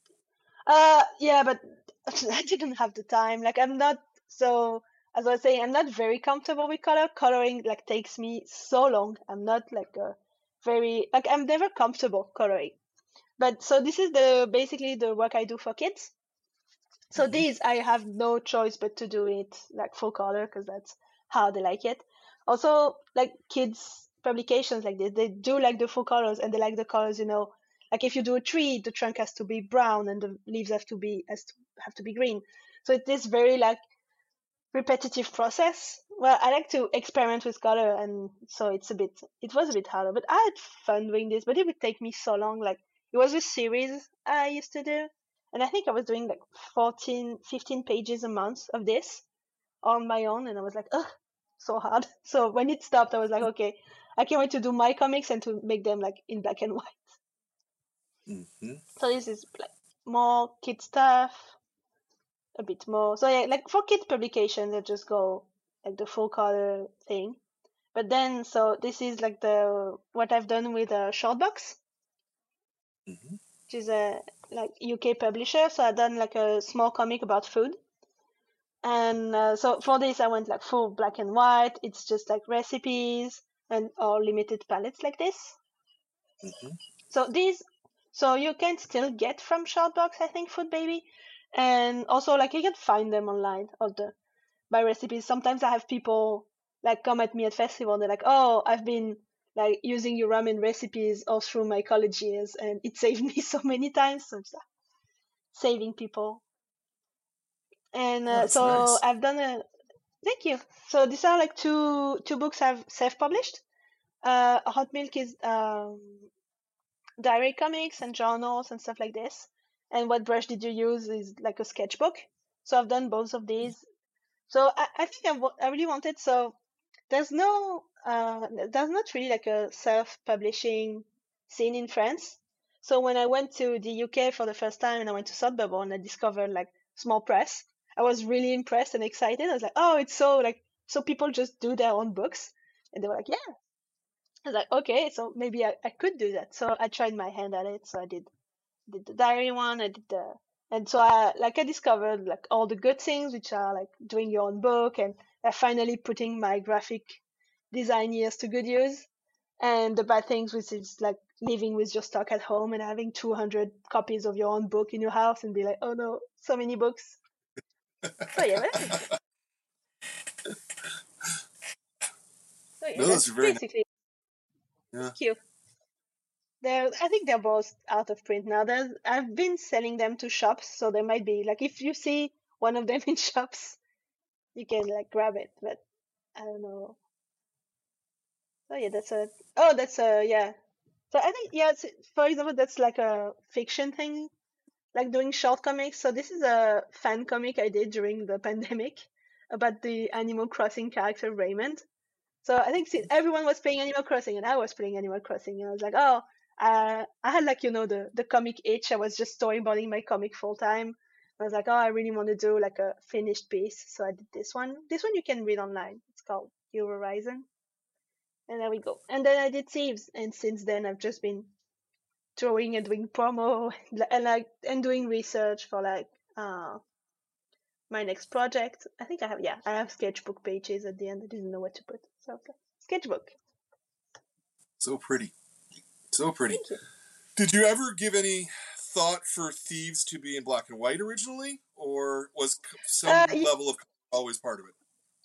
Uh, yeah, but I didn't have the time. Like I'm not so, as I was saying, I'm not very comfortable with color. Coloring like takes me so long. I'm not like a very like I'm never comfortable coloring. But so this is the basically the work I do for kids. So Mm-hmm. these I have no choice but to do it like full color because that's how they like it. Also, like kids publications like this, they do like the full colors and they like the colors, you know. Like if you do a tree, the trunk has to be brown and the leaves have to be has to have to be green. So it is very like repetitive process. Well, I like to experiment with color, and so it's a bit it was a bit harder, but I had fun doing this, but it would take me so long. Like it was a series I used to do, and I think I was doing like fourteen, fifteen pages a month of this on my own, and I was like, ugh, so hard. So when it stopped, I was like, okay, I can't wait to do my comics and to make them like in black and white. Mm-hmm. So this is like more kid stuff, a bit more. So yeah, like for kids publications, I just go like the full color thing. But then, so this is like the what I've done with a Shortbox, Mm-hmm. which is a like U K publisher. So I've done like a small comic about food. And uh, so for this, I went like full black and white. It's just like recipes and or limited palettes like this. Mm-hmm. So these, so you can still get from Shortbox, I think, Food Baby, and also like you can find them online, all the by recipes. Sometimes I have people like come at me at festival and they're like, "Oh, I've been like using your ramen recipes all through my college years, and it saved me so many times." So it's like saving people. And Oh, uh, that's so nice. I've done a thank you. So these are like two two books I've self-published. Uh, Hot Milk is um, diary comics and journals and stuff like this. And What Brush Did You Use is like a sketchbook. So I've done both of these. So I, I think I, w- I really wanted so there's no uh there's not really like a self-publishing scene in France. So when I went to the U K for the first time and I went to Sotheby's and I discovered like small press, I was really impressed and excited. I was like, oh, it's so like so people just do their own books, and they were like, yeah. I was like, okay, so maybe I, I could do that. So I tried my hand at it. So I did did the diary one. I did the and so I like I discovered like all the good things, which are like doing your own book, and uh, finally putting my graphic design years to good use, and the bad things, which is like living with your stock at home and having two hundred copies of your own book in your house and be like, oh no, so many books. So yeah, but, so yeah, No, those that's are very nice. basically Yeah. cute. They're, I think they're both out of print now. There's, I've been selling them to shops, so there might be like if you see one of them in shops, you can like grab it. But I don't know. Oh yeah, that's a. Oh, that's a yeah. So I think yeah. It's, for example, that's like a fiction thing, like doing short comics. So this is a fan comic I did during the pandemic about the Animal Crossing character Raymond. So I think since everyone was playing Animal Crossing and I was playing Animal Crossing, and I was like, oh, uh, I had like you know the the comic itch. I was just storyboarding my comic full time. I was like, oh, I really want to do like a finished piece, so I did this one. This one you can read online. It's called New Horizon, and there we go. And then I did Thieves, and since then I've just been drawing and doing promo and like and doing research for like uh my next project. I think I have yeah, I have sketchbook pages at the end. I didn't know what to put, so I was like, sketchbook. So pretty. So pretty. Thank you. Did you ever give any thought for Thieves to be in black and white originally, or was c- Uh, some y- level of color always part of it?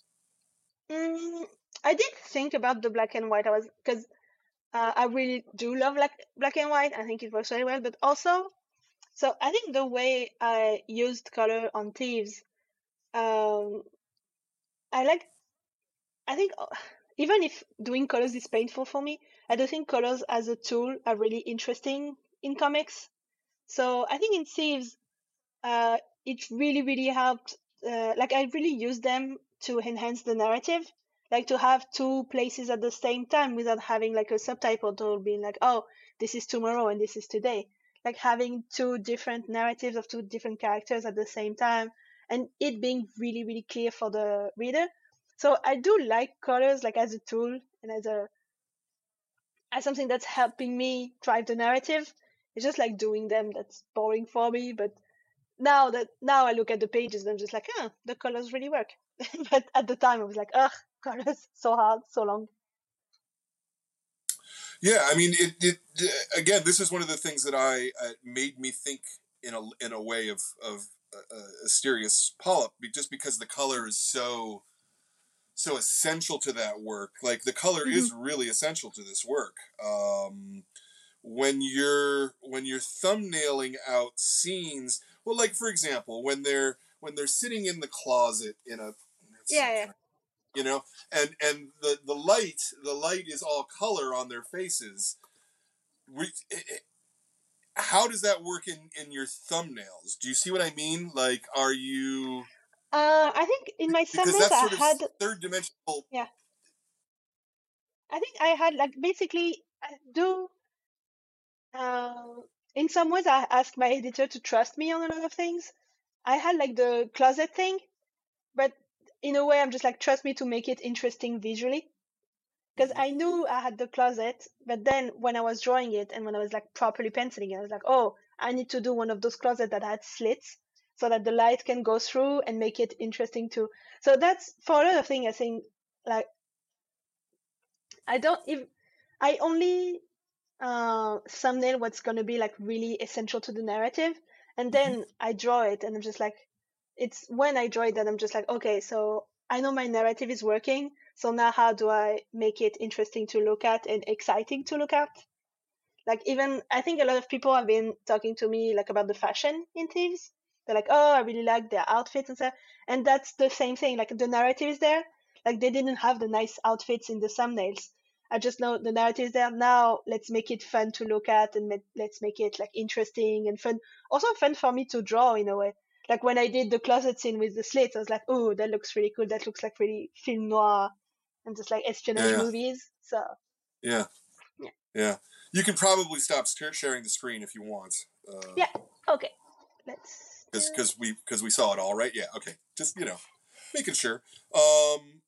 Mm, I did think about the black and white. I was because uh, I really do love like black and white. I think it works very well, but also, so I think the way I used color on Thieves, um, I like. I think uh, even if doing colors is painful for me, I do think colors as a tool are really interesting in comics. So I think in Thieves, uh, it really, really helped. Uh, like I really used them to enhance the narrative, like to have two places at the same time without having like a subtitle being like, oh, this is tomorrow and this is today. Like having two different narratives of two different characters at the same time, and it being really, really clear for the reader. So I do like colors like as a tool and as a as something that's helping me drive the narrative. It's just like doing them that's boring for me, but now that now I look at the pages and I'm just like, huh, the colors really work. But at the time I was like, ugh, colors so hard, so long. Yeah, I mean, it, it again. This is one of the things that I uh, made me think in a in a way of of uh, Asterios Polyp, just because the color is so so essential to that work. Like the color Mm-hmm. is really essential to this work. Um, when you're when you're thumbnailing out scenes, well, like for example, when they're when they're sitting in the closet in a Yeah, yeah. you know, and and the the light the light is all color on their faces. We, it, it, how does that work in in your thumbnails? Do you see what I mean? Like, are you Uh, I think in my because thumbnails that's I sort of had, third dimensional. yeah, I think I had like basically I do. Uh, in some ways, I asked my editor to trust me on a lot of things. I had like the closet thing, but in a way, I'm just like trust me to make it interesting visually. Because Mhm. I knew I had the closet, but then when I was drawing it and when I was like properly penciling it, I was like, oh, I need to do one of those closets that had slits so that the light can go through and make it interesting too. So that's for a lot of things. I think like I don't if I only uh, thumbnail what's gonna be like really essential to the narrative, and Mhm. then I draw it, and I'm just like, it's when I draw it that I'm just like, okay, so I know my narrative is working, so now how do I make it interesting to look at and exciting to look at? Like even I think a lot of people have been talking to me like about the fashion in Thieves. They're like, oh, I really like their outfits and stuff, and that's the same thing. Like the narrative is there. Like they didn't have the nice outfits in the thumbnails. I just know the narrative is there now. Let's make it fun to look at and ma- let's make it like interesting and fun. Also fun for me to draw in a way. Like when I did the closet scene with the slits, I was like, oh, that looks really cool. That looks like really film noir and just like espionage Yeah, movies. So yeah, yeah, yeah. You can probably stop sharing the screen if you want, because yeah, okay. Let's do uh, it. because we because we saw it all, right? Yeah. Okay. Just you know, making sure. Um.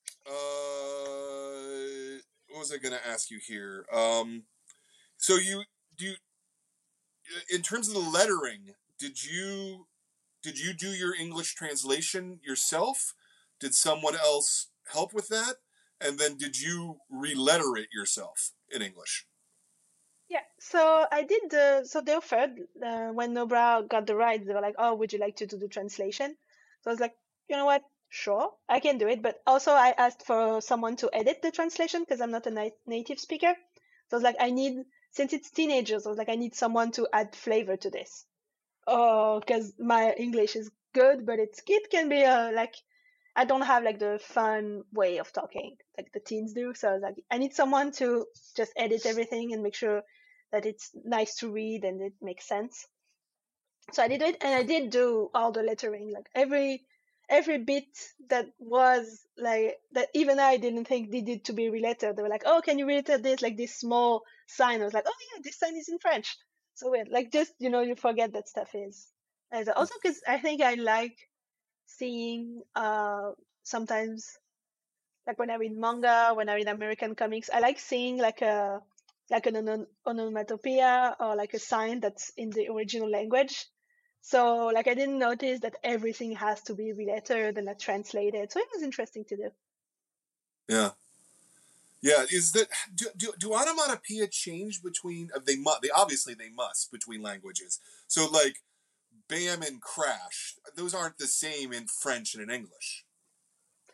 Uh. What was I going to ask you here? Um. So you do you, in terms of the lettering, did you did you do your English translation yourself? Did someone else help with that? And then did you re-letter it yourself in English? Yeah, so I did the so they offered uh, when Nobra got the rights, they were like, "Oh, would you like to do the translation?" So I was like, "You know what? Sure, I can do it." But also, I asked for someone to edit the translation because I'm not a nat- native speaker. So I was like, "I need since it's teenagers, I was like, I need someone to add flavor to this." Oh, because my English is good, but it's it can be uh, like I don't have like the fun way of talking like the teens do. So I was like, I need someone to just edit everything and make sure that it's nice to read and it makes sense. So I did it, and I did do all the lettering, like every every bit that was like that. Even I didn't think needed to be related. They were like, "Oh, can you relate this like this small sign?" I was like, "Oh yeah, this sign is in French." So weird. Like just you know, you forget that stuff is. And also because I think I like seeing uh sometimes like when I read manga, when I read American comics, I like seeing like a like an onom- onomatopoeia or like a sign that's in the original language. So like I didn't notice that everything has to be related and like translated. So it was interesting to do. Yeah. Yeah, is that do, do, do onomatopoeia change between uh, they must they obviously they must between languages. So like bam and crash, those aren't the same in French and in English.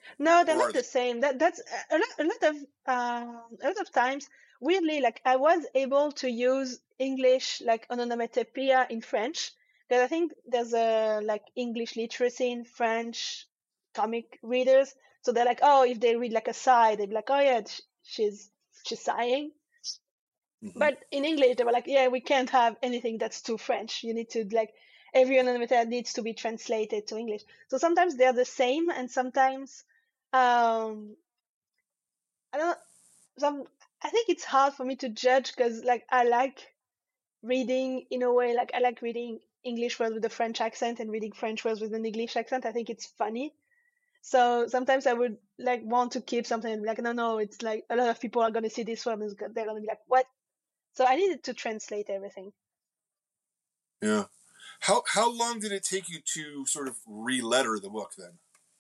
No, they're or not are they? the same. That that's a lot. A lot of um, a lot of times, weirdly, like I was able to use English like onomatopoeia in French because I think there's a like English literacy in French comic readers. So they're like, oh, if they read like a sigh, they'd be like, oh yeah, sh- she's she's sighing. Hmm. But in English, they were like, yeah, we can't have anything that's too French. You need to like every onomatopoeia needs to be translated to English. So sometimes they're the same, and sometimes um I don't some I think it's hard for me to judge because like I like reading in a way like I like reading English words with a French accent and reading French words with an English accent. I think it's funny. So sometimes I would like want to keep something and be like, no, no, it's like a lot of people are gonna see this word and it's go- they're gonna be like, what? So I needed to translate everything. Yeah. How how long did it take you to sort of re-letter the book then?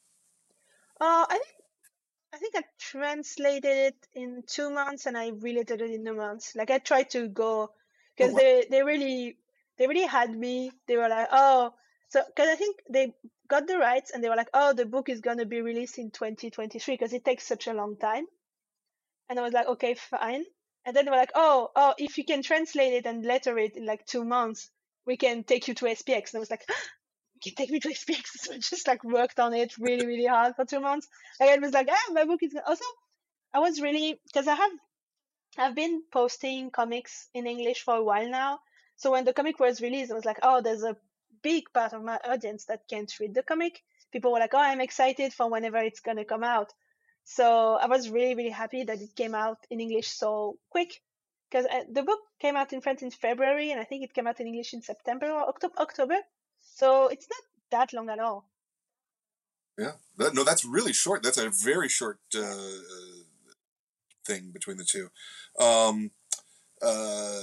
Uh, I think I think I translated it in two months and I related it in a month. Like I tried to go Oh because wow. they they really they really had me. They were like, oh, so because I think they got the rights and they were like, oh, the book is gonna be released in twenty twenty-three because it takes such a long time. And I was like, okay, fine. And then they were like, oh, oh, if you can translate it and letter it in like two months, we can take you to S P X. And I was like, you can take me to S P X. So I just like worked on it really, really hard for two months. And it was like, ah, my book is also I was really because I have I've been posting comics in English for a while now. So when the comic was released, I was like, oh, there's a big part of my audience that can't read the comic. People were like, oh, I'm excited for whenever it's gonna come out. So I was really, really happy that it came out in English so quick because uh, the book came out in French in February and I think it came out in English in September or October. October. So it's not that long at all. Yeah. That, no, that's really short. That's a very short uh, Yeah. uh, thing between the two. Um, uh,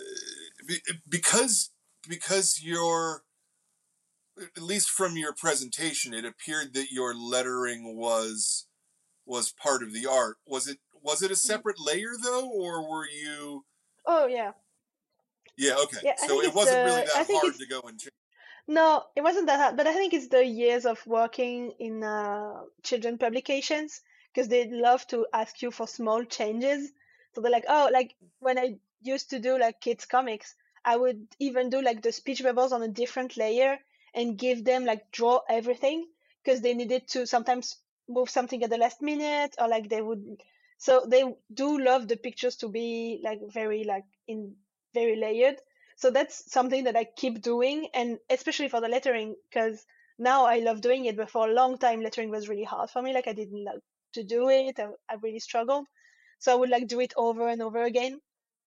because because you're at least from your presentation, it appeared that your lettering was was part of the art. Was it was it a Mhm. separate layer though, or were you? Oh yeah, Yeah, okay. yeah. I So think it it's wasn't really the. I that think hard it's to go and change. No, it wasn't that hard, but I think it's the years of working in uh, children publications because they love to ask you for small changes. So they're like, oh, like when I used to do like kids comics, I would even do like the speech bubbles on a different layer and give them like draw everything because they needed to sometimes move something at the last minute or like they would. So they do love the pictures to be like very like in very layered. So that's something that I keep doing, and especially for the lettering, because now I love doing it. But for a long time, lettering was really hard for me. Like I didn't like to do it. I, I really struggled. So I would like do it over and over again.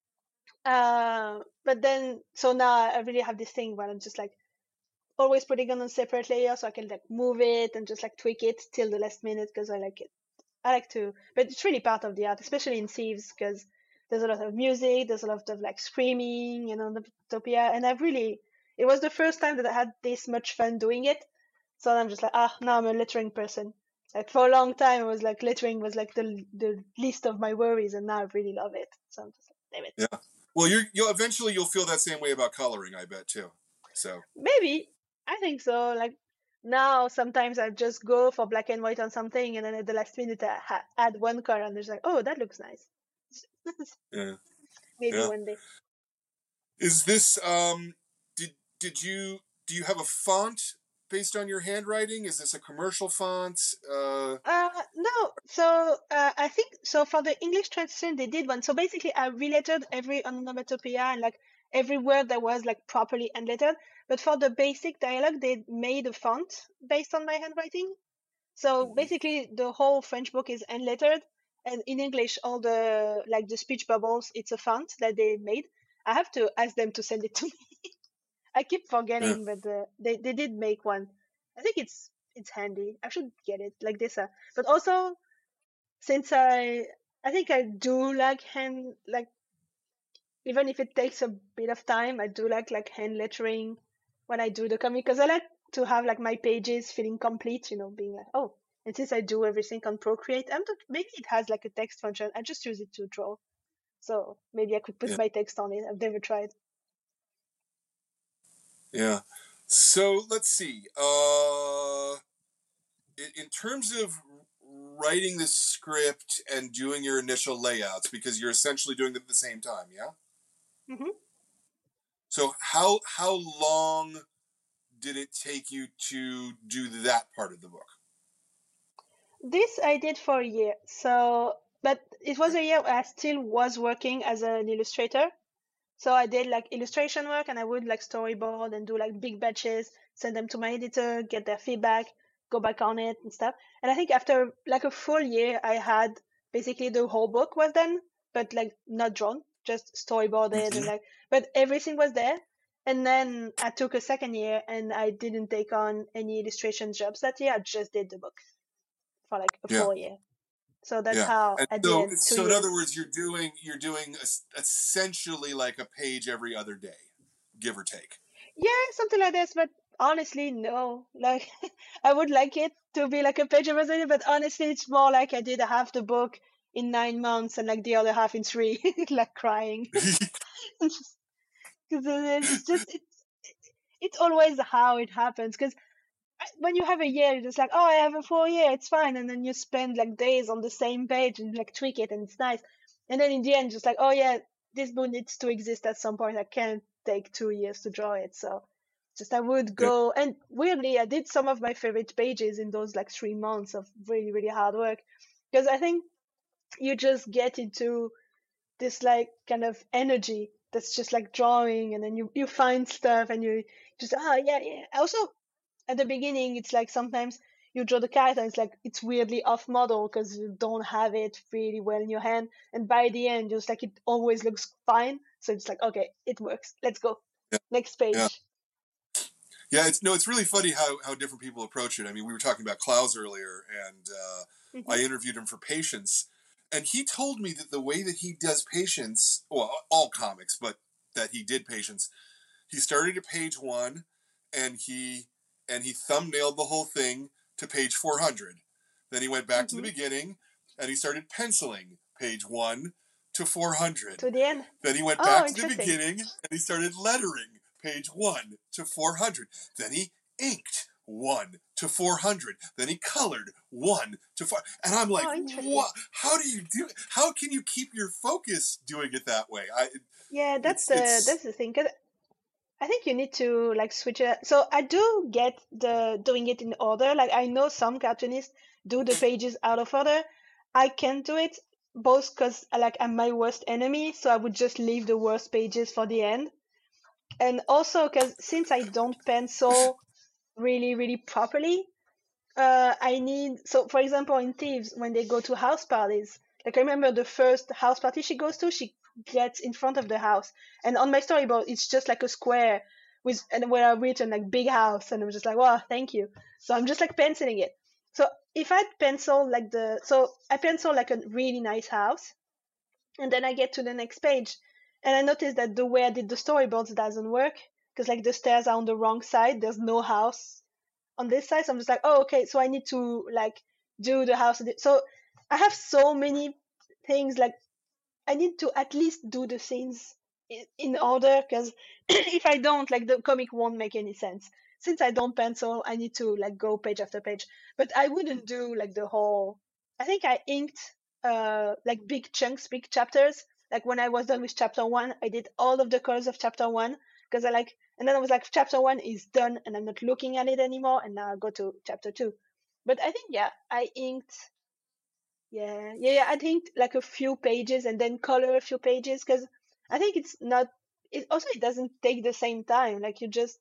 Uh, but then, so now I really have this thing where I'm just like always putting it on a separate layer so I can like move it and just like tweak it till the last minute because I like it. I like to, but it's really part of the art, especially in Thieves, because there's a lot of music, there's a lot of like screaming and on the Utopia, and I've really, it was the first time that I had this much fun doing it. So I'm just like, ah, now I'm a lettering person. Like for a long time, it was like lettering was like the the least of my worries, and now I really love it. So I'm just like, damn it. Yeah. Well, you're you'll eventually you'll feel that same way about coloring, I bet too. So Maybe I think so. Like now, sometimes I just go for black and white on something, and then at the last minute I ha- add one color, and there's like, oh, that looks nice. yeah, Maybe yeah. one day. Is this um? Did did you do you have a font based on your handwriting? Is this a commercial font? Uh. Uh, no. So uh, I think so for the English translation they did one. So basically I relettered every onomatopoeia and like every word that was like properly unlettered. But for the basic dialogue they made a font based on my handwriting. So Mhm. basically the whole French book is unlettered and in English all the like the speech bubbles it's a font that they made. I have to ask them to send it to me. I keep Yeah. forgetting, but uh, they they did make one. I think it's it's handy. I should get it like this. Uh, but also since I I think I do like hand like even if it takes a bit of time, I do like like hand lettering when I do the comic because I like to have like my pages feeling complete. You know, being like oh, and since I do everything on Procreate, I'm not, maybe it has like a text function. I just use it to draw. So maybe I could put Yeah. my text on it. I've never tried. Yeah. So let's see. Uh, in, in terms of writing the script and doing your initial layouts, because you're essentially doing them at the same time, yeah? hmm So how how long did it take you to do that part of the book? This I did for a year. So, but it was a year where I still was working as an illustrator. So I did like illustration work and I would like storyboard and do like big batches, send them to my editor, get their feedback, go back on it and stuff. And I think after like a full year, I had basically the whole book was done, but like not drawn, just storyboarded and Mm-hmm. like, but everything was there. And then I took a second year and I didn't take on any illustration jobs that year. I just did the book for like a Yeah. full year. So that's Yeah. how And at the so end, two so in years. other words, you're doing you're doing essentially like a page every other day, give or take. Yeah, something like this, but honestly, no. Like, I would like it to be like a page of a but honestly, it's more like I did half the book in nine months and like the other half in three, like crying. Because it's just, it's, it's always how it happens. Because when you have a year, you're just like, oh, I have a full year, it's fine. And then you spend like days on the same page and like tweak it and it's nice. And then in the end, just like, oh, yeah, this book needs to exist at some point. I can't take two years to draw it. So just I would Yeah. go. And weirdly, I did some of my favorite pages in those like three months of really, really hard work. Because I think you just get into this like kind of energy that's just like drawing and then you, you find stuff and you just, ah, yeah, yeah. Also, at the beginning it's like sometimes you draw the character, it's like it's weirdly off model because you don't have it really well in your hand, and by the end just like it always looks fine, so it's like, okay, it works, let's go, Yeah. next Yeah. page. Yeah, it's no, it's really funny how, how different people approach it. I mean, we were talking about Klaus earlier, and uh, hmm I interviewed him for Patience, and he told me that the way that he does Patience, well, all comics, but that he did Patience, he started at page one, and he and he thumbnailed the whole thing to page four hundred. Then he went back to the hmm beginning, and he started penciling page one to four hundred. to the end. Then he went Oh, back to the interesting. beginning and he started lettering page one to four hundred. Then he inked one to four hundred. Then he colored one to four. And I'm like, Oh, interesting. what? How do you do it? How can you keep your focus doing it that way? I, Yeah, that's it's, the it's, that's the thing. 'Cause I think you need to like switch it. So I do get the doing it in order. Like I know some cartoonists do the pages out of order. I can't do it both because like I'm my worst enemy, so I would just leave the worst pages for the end. And also because since I don't pencil really, really properly, uh, I need, so for example, in Thieves, when they go to house parties, like I remember the first house party she goes to, she gets in front of the house, and on my storyboard, it's just like a square with, and where I've written like big house, and I'm just like, wow, thank you. So I'm just like penciling it. So if I pencil like the, so I pencil like a really nice house, and then I get to the next page, and I notice that the way I did the storyboards doesn't work, because like the stairs are on the wrong side, there's no house on this side. So I'm just like, oh, okay, so I need to like do the house. So I have so many things, like I need to at least do the scenes in, in order, because if I don't, like the comic won't make any sense. Since I don't pencil, I need to like go page after page. But I wouldn't do like the whole. I think I inked uh like big chunks, big chapters. Like when I was done with chapter one, I did all of the colors of chapter one because I like, and then I was like, chapter one is done, and I'm not looking at it anymore. And now I'll go to chapter two. But I think yeah, I inked yeah, yeah, yeah. I think like a few pages and then color a few pages because I think it's not. It also it doesn't take the same time. Like you just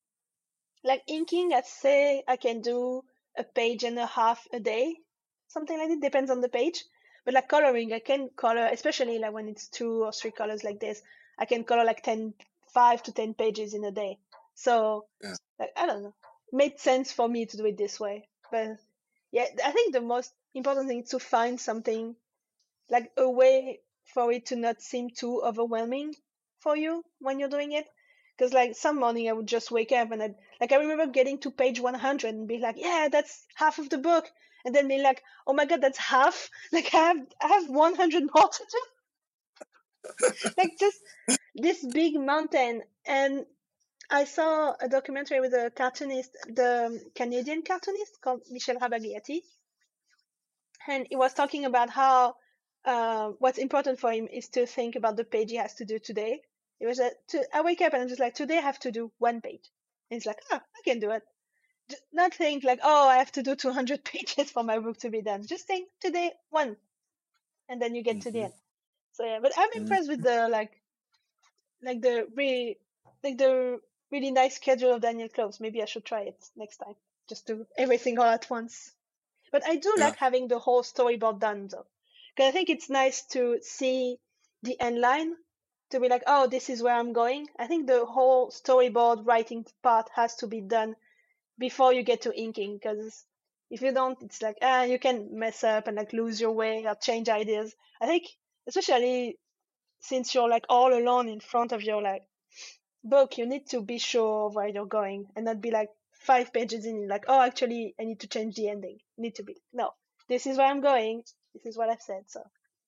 like inking. I'd say I can do a page and a half a day, something like it. Depends on the page. But like coloring, I can color, especially like when it's two or three colors like this. I can color like ten, five to ten pages in a day. So yeah. like I don't know, made sense for me to do it this way. But yeah, I think the most important thing is to find something like a way for it to not seem too overwhelming for you when you're doing it. Because like some morning I would just wake up and I like I remember getting to page one hundred and be like, yeah, that's half of the book, and then be like, oh my god, that's half. Like I have I have one hundred more to do. Like just this big mountain. And I saw a documentary with a cartoonist, the Canadian cartoonist called Michel Rabagliati. and he was talking about how uh, what's important for him is to think about the page he has to do today. It was like, to, I wake up and I'm just like, today I have to do one page. And he's like, oh, I can do it. Just not think like, oh, I have to do two hundred pages for my book to be done. Just think today one, and then you get to the Mm-hmm. end. So yeah, but I'm Mm-hmm. impressed with the like, like the really, like the really nice schedule of Daniel Close. Maybe I should try it next time. Just do everything all at once. But I do Yeah. like having the whole storyboard done though, because I think it's nice to see the end line, to be like, oh, this is where I'm going. I think the whole storyboard writing part has to be done before you get to inking, because if you don't, it's like, ah, you can mess up and like lose your way or change ideas. I think, especially since you're like all alone in front of your like book, you need to be sure of where you're going and not be like five pages in, like, oh, actually, I need to change the ending. You need to be, no, this is where I'm going. This is what I've said. So,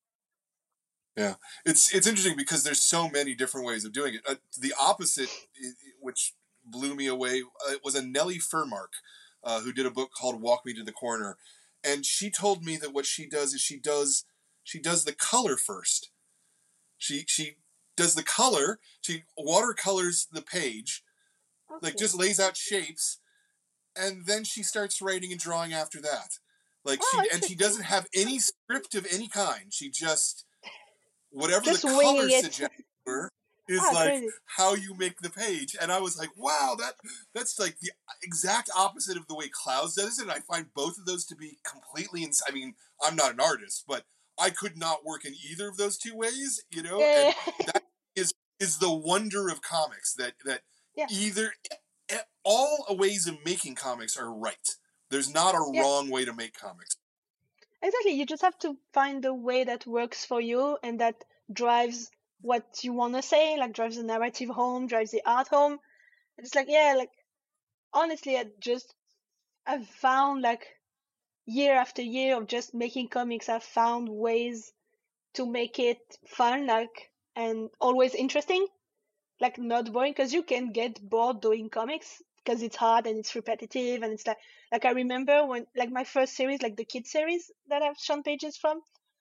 Yeah, it's it's interesting because there's so many different ways of doing it. Uh, the opposite, which blew me away, uh, was a Nellie Furmark, uh, who did a book called Walk Me to the Corner, and she told me that what she does is she does she does the color first. She she does the color. She watercolors the page, like okay. just lays out shapes, and then she starts writing and drawing after that. Like Oh, she and she interesting. doesn't have any script of any kind. She just whatever the Just color winging it. suggests her is Ah, like crazy. how you make the page. And I was like, wow, that that's like the exact opposite of the way Clouds does it. And I find both of those to be completely ins- I mean, I'm not an artist, but I could not work in either of those two ways, you know? Yeah, And that is is the wonder of comics that that yeah, either all ways of making comics are right. There's not a yeah. wrong way to make comics. Exactly. You just have to find the way that works for you and that drives what you want to say, like drives the narrative home, drives the art home. It's like, yeah, like honestly, I just, I've found like year after year of just making comics, I've found ways to make it fun, like, and always interesting, like not boring, because you can get bored doing comics because it's hard and it's repetitive and it's like, like I remember when, like my first series, like the kid series that I've shown pages from,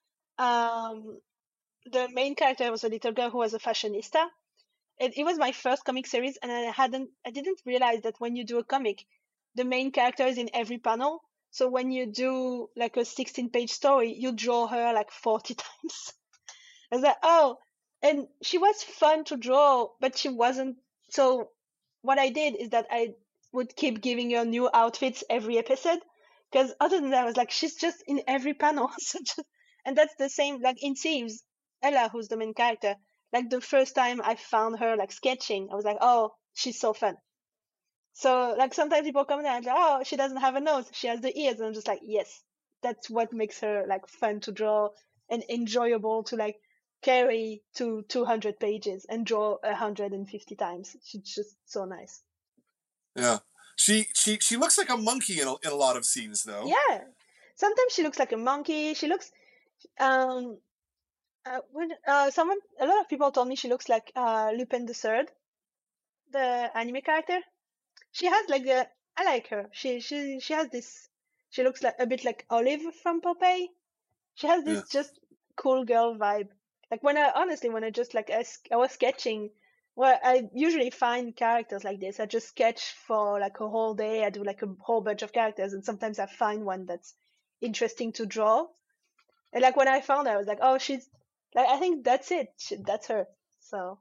um, the main character was a little girl who was a fashionista. It, it was my first comic series, and I hadn't, I didn't realize that when you do a comic, the main character is in every panel. So when you do like a sixteen page story, you draw her like forty times. I was like, oh, and she was fun to draw, but she wasn't. So what I did is that I would keep giving her new outfits every episode, because other than that, I was like, she's just in every panel. So just, and that's the same like in Thieves, Ella, who's the main character. Like the first time I found her like sketching, I was like, oh, she's so fun. So like sometimes people come there and like, oh, she doesn't have a nose, she has the ears, and I'm just like, yes, that's what makes her like fun to draw and enjoyable to like carry to two hundred pages and draw one hundred fifty times. She's just so nice. Yeah. She she she looks like a monkey in a, in a lot of scenes though. Yeah. Sometimes she looks like a monkey. She looks um uh, when uh someone a lot of people told me she looks like uh Lupin the Third, the anime character. She has like a I like her. She she she has this. She looks like a bit like Olive from Popeye. She has Yeah. this just cool girl vibe. Like when I honestly when I just like I, s- I was sketching, well I usually find characters like this. I just sketch for like a whole day. I do like a whole bunch of characters, and sometimes I find one that's interesting to draw. And like when I found her, I was like, oh, she's like I think that's it. She, that's her. So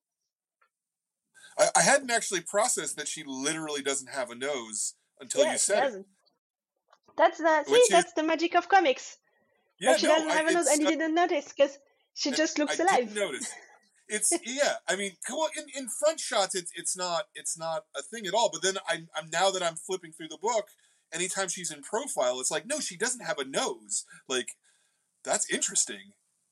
I, I hadn't actually processed that she literally doesn't have a nose until yeah, you she said it. doesn't. That's the see. Which is That's the magic of comics. Like yeah, she no, doesn't I have a nose, it's and you uh, didn't notice because she just I looks didn't alive. notice. It's yeah. I mean, well, in, in front shots, it's it's not it's not a thing at all. But then I, I'm now that I'm flipping through the book, anytime she's in profile, it's like no, she doesn't have a nose. Like that's interesting.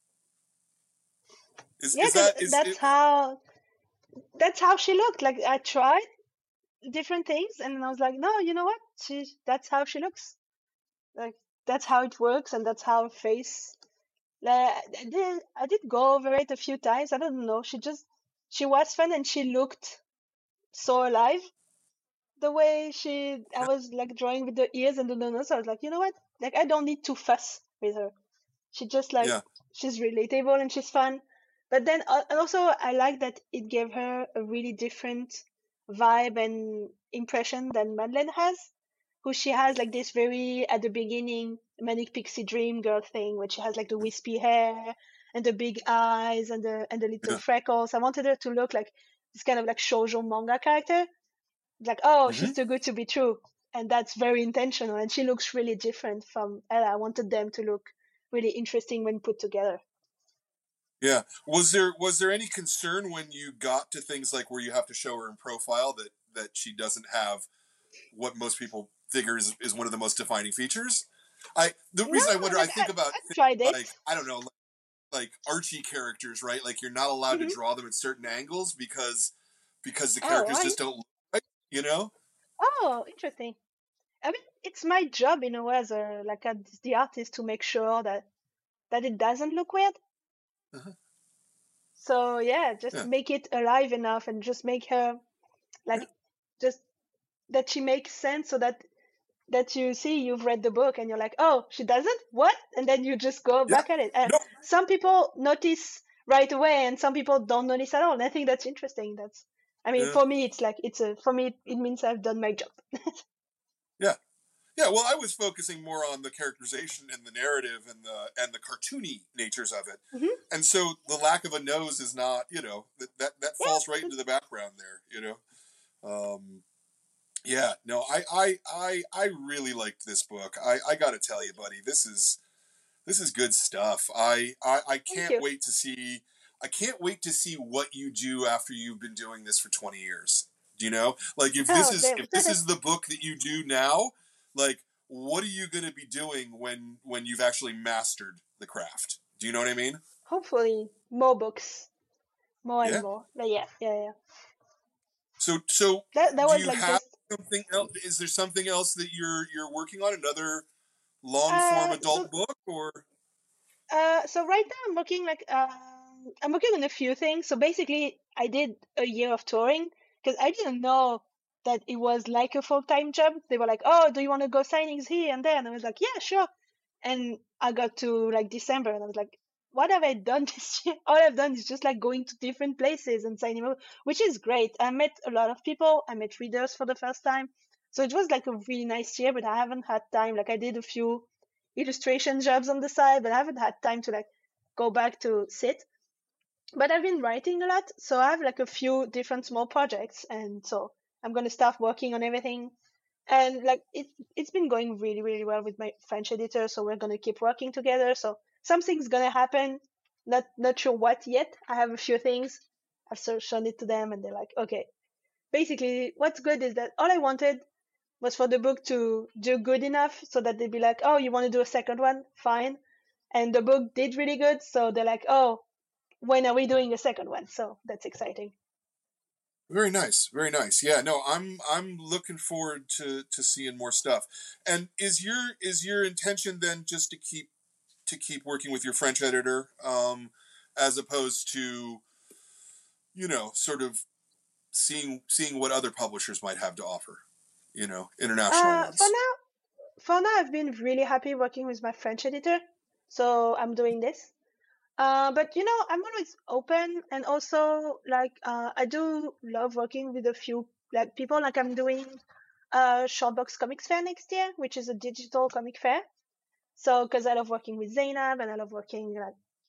Is Yeah, is because that is that's it? how that's how she looked. Like I tried different things, and I was like, no, you know what? She that's how she looks. Like that's how it works, and that's how her face. Like I did, I did go over it a few times. I don't know. She just she was fun, and she looked so alive. the way she, I was like drawing with the ears and the nose. I was like, you know what? Like, I don't need to fuss with her. She just like, Yeah. she's relatable and she's fun. But then uh, and also, I like that it gave her a really different vibe and impression than Madeleine has, who she has like this very, at the beginning, manic pixie dream girl thing, where she has like the wispy hair and the big eyes and the and the little Yeah. freckles. I wanted her to look like this kind of like shoujo manga character, like, oh, she's Hmm. too good to be true. And that's very intentional. And she looks really different from Ella. I wanted them to look really interesting when put together. Yeah. Was there was there any concern when you got to things like where you have to show her in profile that that she doesn't have what most people figure is, is one of the most defining features? I the No, reason I wonder, I like, I, think about I things tried it. like, I don't know, like, like Archie characters, right? Like you're not allowed to Hmm. draw them at certain angles because because the Oh, characters why? just don't look right, you know? Oh, interesting. I mean, it's my job in a way as a, like, as the artist to make sure that, that it doesn't look weird. Uh-huh. So yeah, just Yeah. make it alive enough and just make her, Yeah. like, just that she makes sense so that that you see you've read the book and you're like, oh, she doesn't? What? And then you just go Yeah. back at it. And No. some people notice right away and some people don't notice at all. And I think that's interesting. That's, I mean, Yeah. for me, it's like, it's a, for me, it means I've done my job. Yeah. Yeah, well, I was focusing more on the characterization and the narrative and the and the cartoony natures of it, Hmm. and so the lack of a nose is not, you know, that that, that Yeah. falls right into the background there, you know. Um, yeah, no, I, I I I really liked this book. I I got to tell you, buddy, this is this is good stuff. I, I I Thank can't you. wait to see. I can't wait to see what you do after you've been doing this for twenty years. Do you know? Like if this Oh, is damn. if this is the book that you do now, like what are you going to be doing when when you've actually mastered the craft? Do you know what I mean? Hopefully more books, more and Yeah. more. But yeah, yeah, yeah. So so That, that do was you like have just, something else? Is there something else that you're you're working on? Another long form uh, so adult book or? Uh, so right now I'm working like um, I'm working on a few things. So basically, I did a year of touring because I didn't know that it was like a full-time job. They were like, "Oh, do you want to go signings here and there?" And I was like, "Yeah, sure." And I got to like December, and I was like, "What have I done this year? All I've done is just like going to different places and signing up, which is great. I met a lot of people. I met readers for the first time, so it was like a really nice year. But I haven't had time. Like I did a few illustration jobs on the side, but I haven't had time to like go back to sit. But I've been writing a lot, so I have like a few different small projects, and so I'm gonna start working on everything. And like it, it's been going really, really well with my French editor, so we're gonna keep working together. So something's gonna happen. Not not sure what yet. I have a few things. I've so shown it to them, and they're like, okay. Basically, what's good is that all I wanted was for the book to do good enough so that they'd be like, oh, you want to do a second one? Fine. And the book did really good, so they're like, oh, when are we doing a second one? So that's exciting. Very nice, very nice. Yeah, no, I'm I'm looking forward to to seeing more stuff. And is your is your intention then just to keep to keep working with your French editor, um, as opposed to, you know, sort of seeing seeing what other publishers might have to offer, you know, international Uh, for ones. now, for now, I've been really happy working with my French editor, so I'm doing this. Uh, but you know, I'm always open, and also like uh, I do love working with a few like people. Like I'm doing a Shortbox Comics Fair next year, which is a digital comic fair. So, because I love working with Zainab and I love working like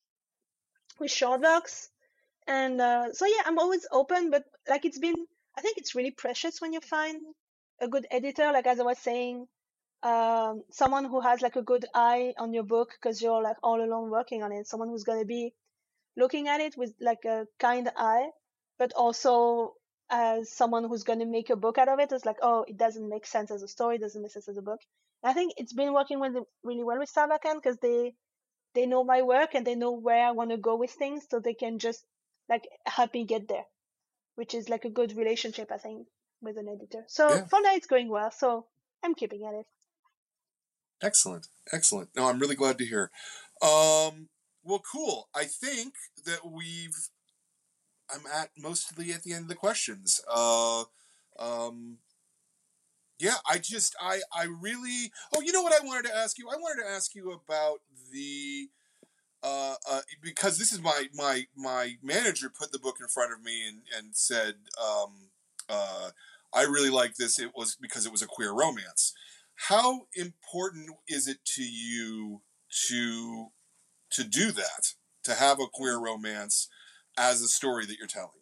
with Shortbox, and uh, so yeah, I'm always open. But like it's been, I think it's really precious when you find a good editor. Like as I was saying, um, someone who has like a good eye on your book because you're like all alone working on it. Someone who's gonna be looking at it with like a kind eye, but also as someone who's going to make a book out of it. It's like, oh, it doesn't make sense as a story, it doesn't make sense as a book. And I think it's been working with really well with Savakan because they they know my work and they know where I want to go with things, so they can just like help me get there, which is like a good relationship, I think, with an editor. So Yeah, for now, it's going well. So I'm keeping at it. excellent, excellent. No, I'm really glad to hear. Um, well, cool. I think that we've I'm at mostly at the end of the questions. Uh, um, Yeah, I just I I really oh you know what I wanted to ask you? I wanted to ask you about the uh, uh because this is my my my manager put the book in front of me and and said um uh I really like this. It was because it was a queer romance. How important is it to you to to do that? To have a queer Mhm. romance as a story that you're telling?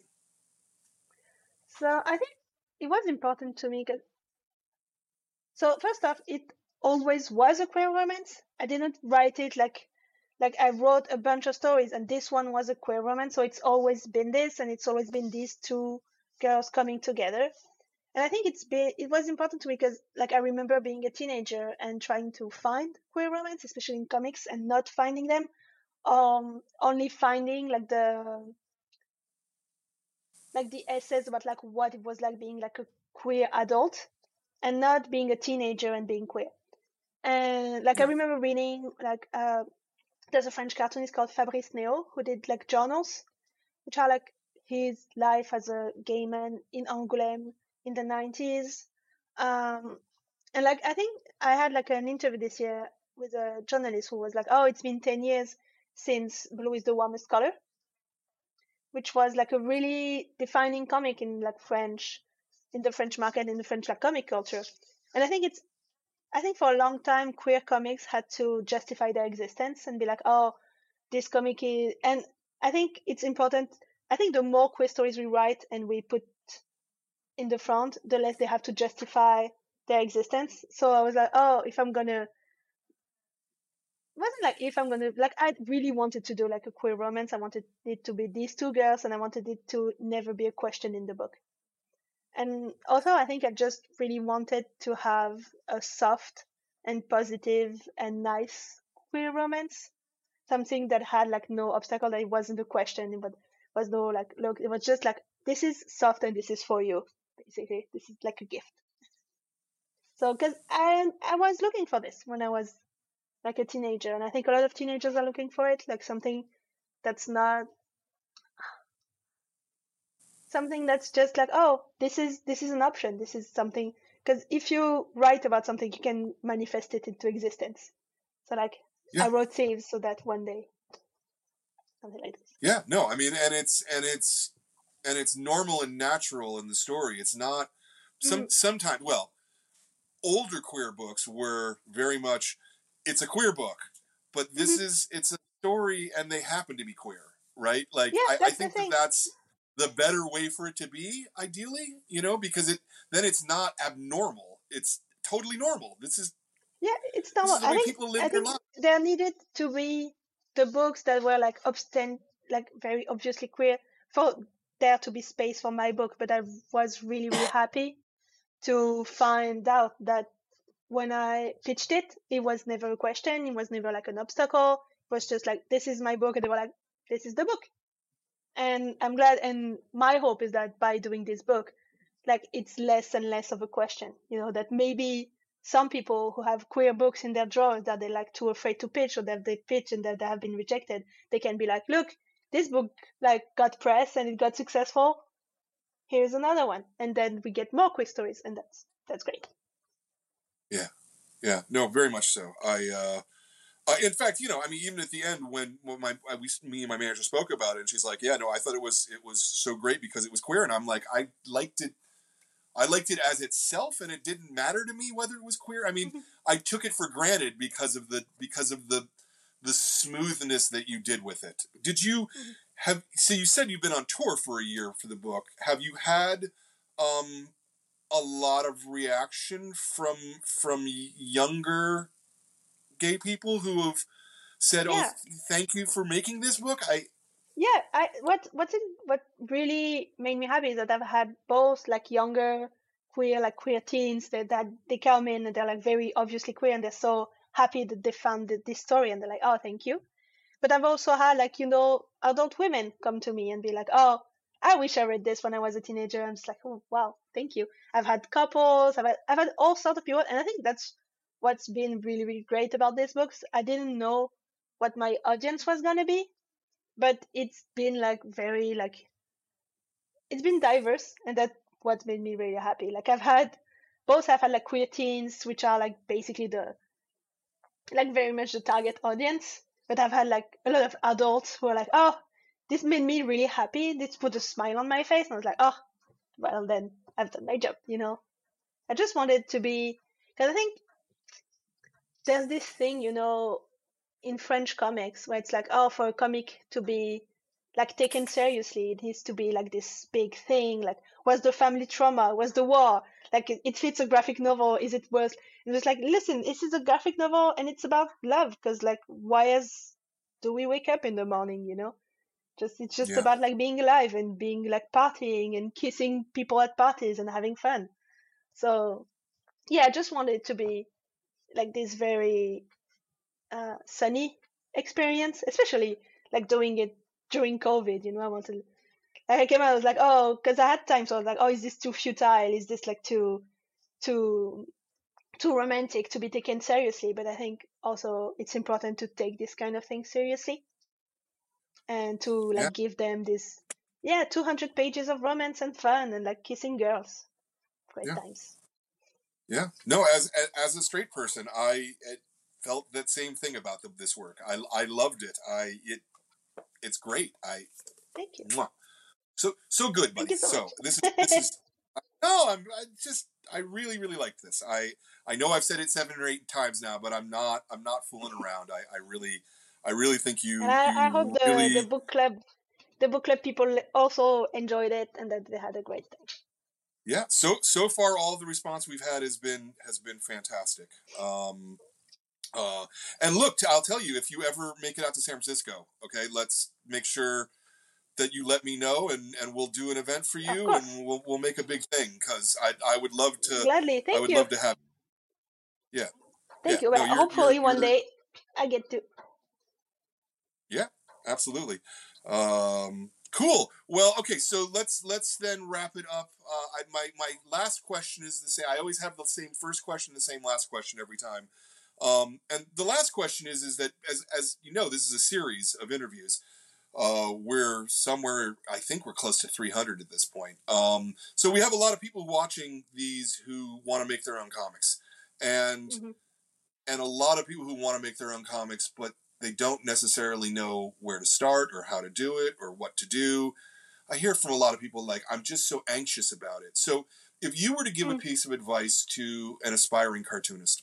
So I think it was important to me because, so first off, it always was a queer romance. I didn't write it like like I wrote a bunch of stories and this one was a queer romance. So it's always been this, and it's always been these two girls coming together. And I think it's been it was important to me because like I remember being a teenager and trying to find queer romance, especially in comics, and not finding them. Um, only finding like the like the essays about like what it was like being like a queer adult and not being a teenager and being queer. And like I Yeah. remember reading like uh there's a French cartoonist called Fabrice Neo who did like journals, which are like his life as a gay man in Angoulême in the nineties. Um, and like I think I had like an interview this year with a journalist who was like, "Oh, it's been ten years since Blue is the Warmest Color," which was like a really defining comic in like French, in the French market, in the French like comic culture. And I think it's I think for a long time, queer comics had to justify their existence and be like, oh, this comic is. And I think it's important. I think the more queer stories we write and we put in the front, the less they have to justify their existence. So I was like, oh, if I'm gonna, it wasn't like if I'm gonna, like, I really wanted to do like a queer romance. I wanted it to be these two girls and I wanted it to never be a question in the book. And also, I think I just really wanted to have a soft and positive and nice queer romance. Something that had like no obstacle, that it wasn't a question, but was no like, look, it was just like, this is soft and this is for you, basically. This is like a gift. So, because I, I was looking for this when I was like a teenager, and I think a lot of teenagers are looking for it, like something that's not something that's just like, oh, this is this is an option, this is something, because if you write about something you can manifest it into existence. So like Yeah. I wrote Thieves so that one day something like this. Yeah, no, I mean, and it's and it's and it's normal and natural in the story. It's not some Mm, sometimes. Well, older queer books were very much it's a queer book, but this hmm is it's a story, and they happen to be queer, right? Like yeah, I, I that's the think that thing. that's the better way for it to be, ideally, you know, because it then it's not abnormal. It's totally normal. This is Yeah, it's this normal. is the I way think people live I their think lives. there needed to be the books that were like obstent like very obviously queer for there to be space for my book. But I was really really happy to find out that when I pitched it, it was never a question. It was never like an obstacle. It was just like, this is my book. And they were like, this is the book. And I'm glad. And my hope is that by doing this book, like it's less and less of a question, you know, that maybe some people who have queer books in their drawers that they're like too afraid to pitch, or that they pitch and that they have been rejected, they can be like, look, this book like got press and it got successful. Here's another one. And then we get more queer stories. And that's, that's great. Yeah, yeah, no, very much so. I uh Uh, in fact, you know, I mean, even at the end, when when my I, we, me and my manager spoke about it, and she's like, "Yeah, no, I thought it was it was so great because it was queer," and I'm like, "I liked it. I liked it as itself, and it didn't matter to me whether it was queer. I mean, I took it for granted because of the because of the the smoothness that you did with it. Did you have? So you said you've been on tour for a year for the book. Have you had um, a lot of reaction from from younger gay people who have said, "Oh, Yeah. th- thank you for making this book"? I Yeah, I what what's in, what really made me happy is that I've had both like younger queer like queer teens that that they come in and they're like very obviously queer and they're so happy that they found th- this story and they're like, oh, thank you. But I've also had like, you know, adult women come to me and be like, oh, I wish I read this when I was a teenager. I'm just like, oh wow, thank you. I've had couples, I've had I've had all sorts of people, and I think that's what's been really really great about these books. I didn't know what my audience was gonna be, but it's been like very like it's been diverse, and that's what made me really happy. Like I've had both have had like queer teens, which are like basically the like very much the target audience. But I've had like a lot of adults who are like, oh, this made me really happy. This put a smile on my face, and I was like, oh, well then I've done my job, you know. I just wanted to be, because I think there's this thing, you know, in French comics where it's like, oh, for a comic to be like taken seriously, it needs to be like this big thing. Like, what's the family trauma? What's the war? Like, it, it fits a graphic novel. Is it worth? And it's like, listen, this is a graphic novel and it's about love. Because, like, why else do we wake up in the morning, you know? Just it's just Yeah. about like being alive and being like partying and kissing people at parties and having fun. So yeah, I just wanted it to be like this very uh, sunny experience, especially like doing it during COVID. You know, I wanted. Like, I came out, I was like, oh, because I had times I was like, oh, is this too futile? Is this like too too too romantic to be taken seriously? But I think also it's important to take this kind of thing seriously and to Yeah. like give them this, yeah, two hundred pages of romance and fun and like kissing girls. Great Yeah. times. Yeah. No, as as a straight person, I felt that same thing about the, this work. I I loved it. I it it's great. I Thank you. mwah. so so good, Thank buddy. you so much. So this is this is no. I'm I just I really really liked this. I I know I've said it seven or eight times now, but I'm not I'm not fooling around. I I really I really think And you I, I hope you the, the really book club the book club people also enjoyed it and that they had a great time. yeah. So so far, all the response we've had has been has been fantastic. Um, uh, and look, I'll tell you, if you ever make it out to San Francisco, okay, let's make sure that you let me know, and, and we'll do an event for Of you, course. and we'll we'll make a big thing because I I would love to Gladly. I Thank would you. love to have yeah yeah Thank you. no Well, you're you're hopefully one you're day I get to. yeah absolutely um, cool. Well, okay, so let's let's then wrap it up. Uh, I, my my last question is the same. I always have the same first question, the same last question every time. Um, and the last question is is that as as you know, this is a series of interviews. Uh, we're somewhere, I think we're close to three hundred at this point. Um, so we have a lot of people watching these who want to make their own comics, and Mm-hmm. and a lot of people who want to make their own comics, but they don't necessarily know where to start or how to do it or what to do. I hear from a lot of people like, I'm just so anxious about it. So if you were to give a Mm. piece of advice to an aspiring cartoonist,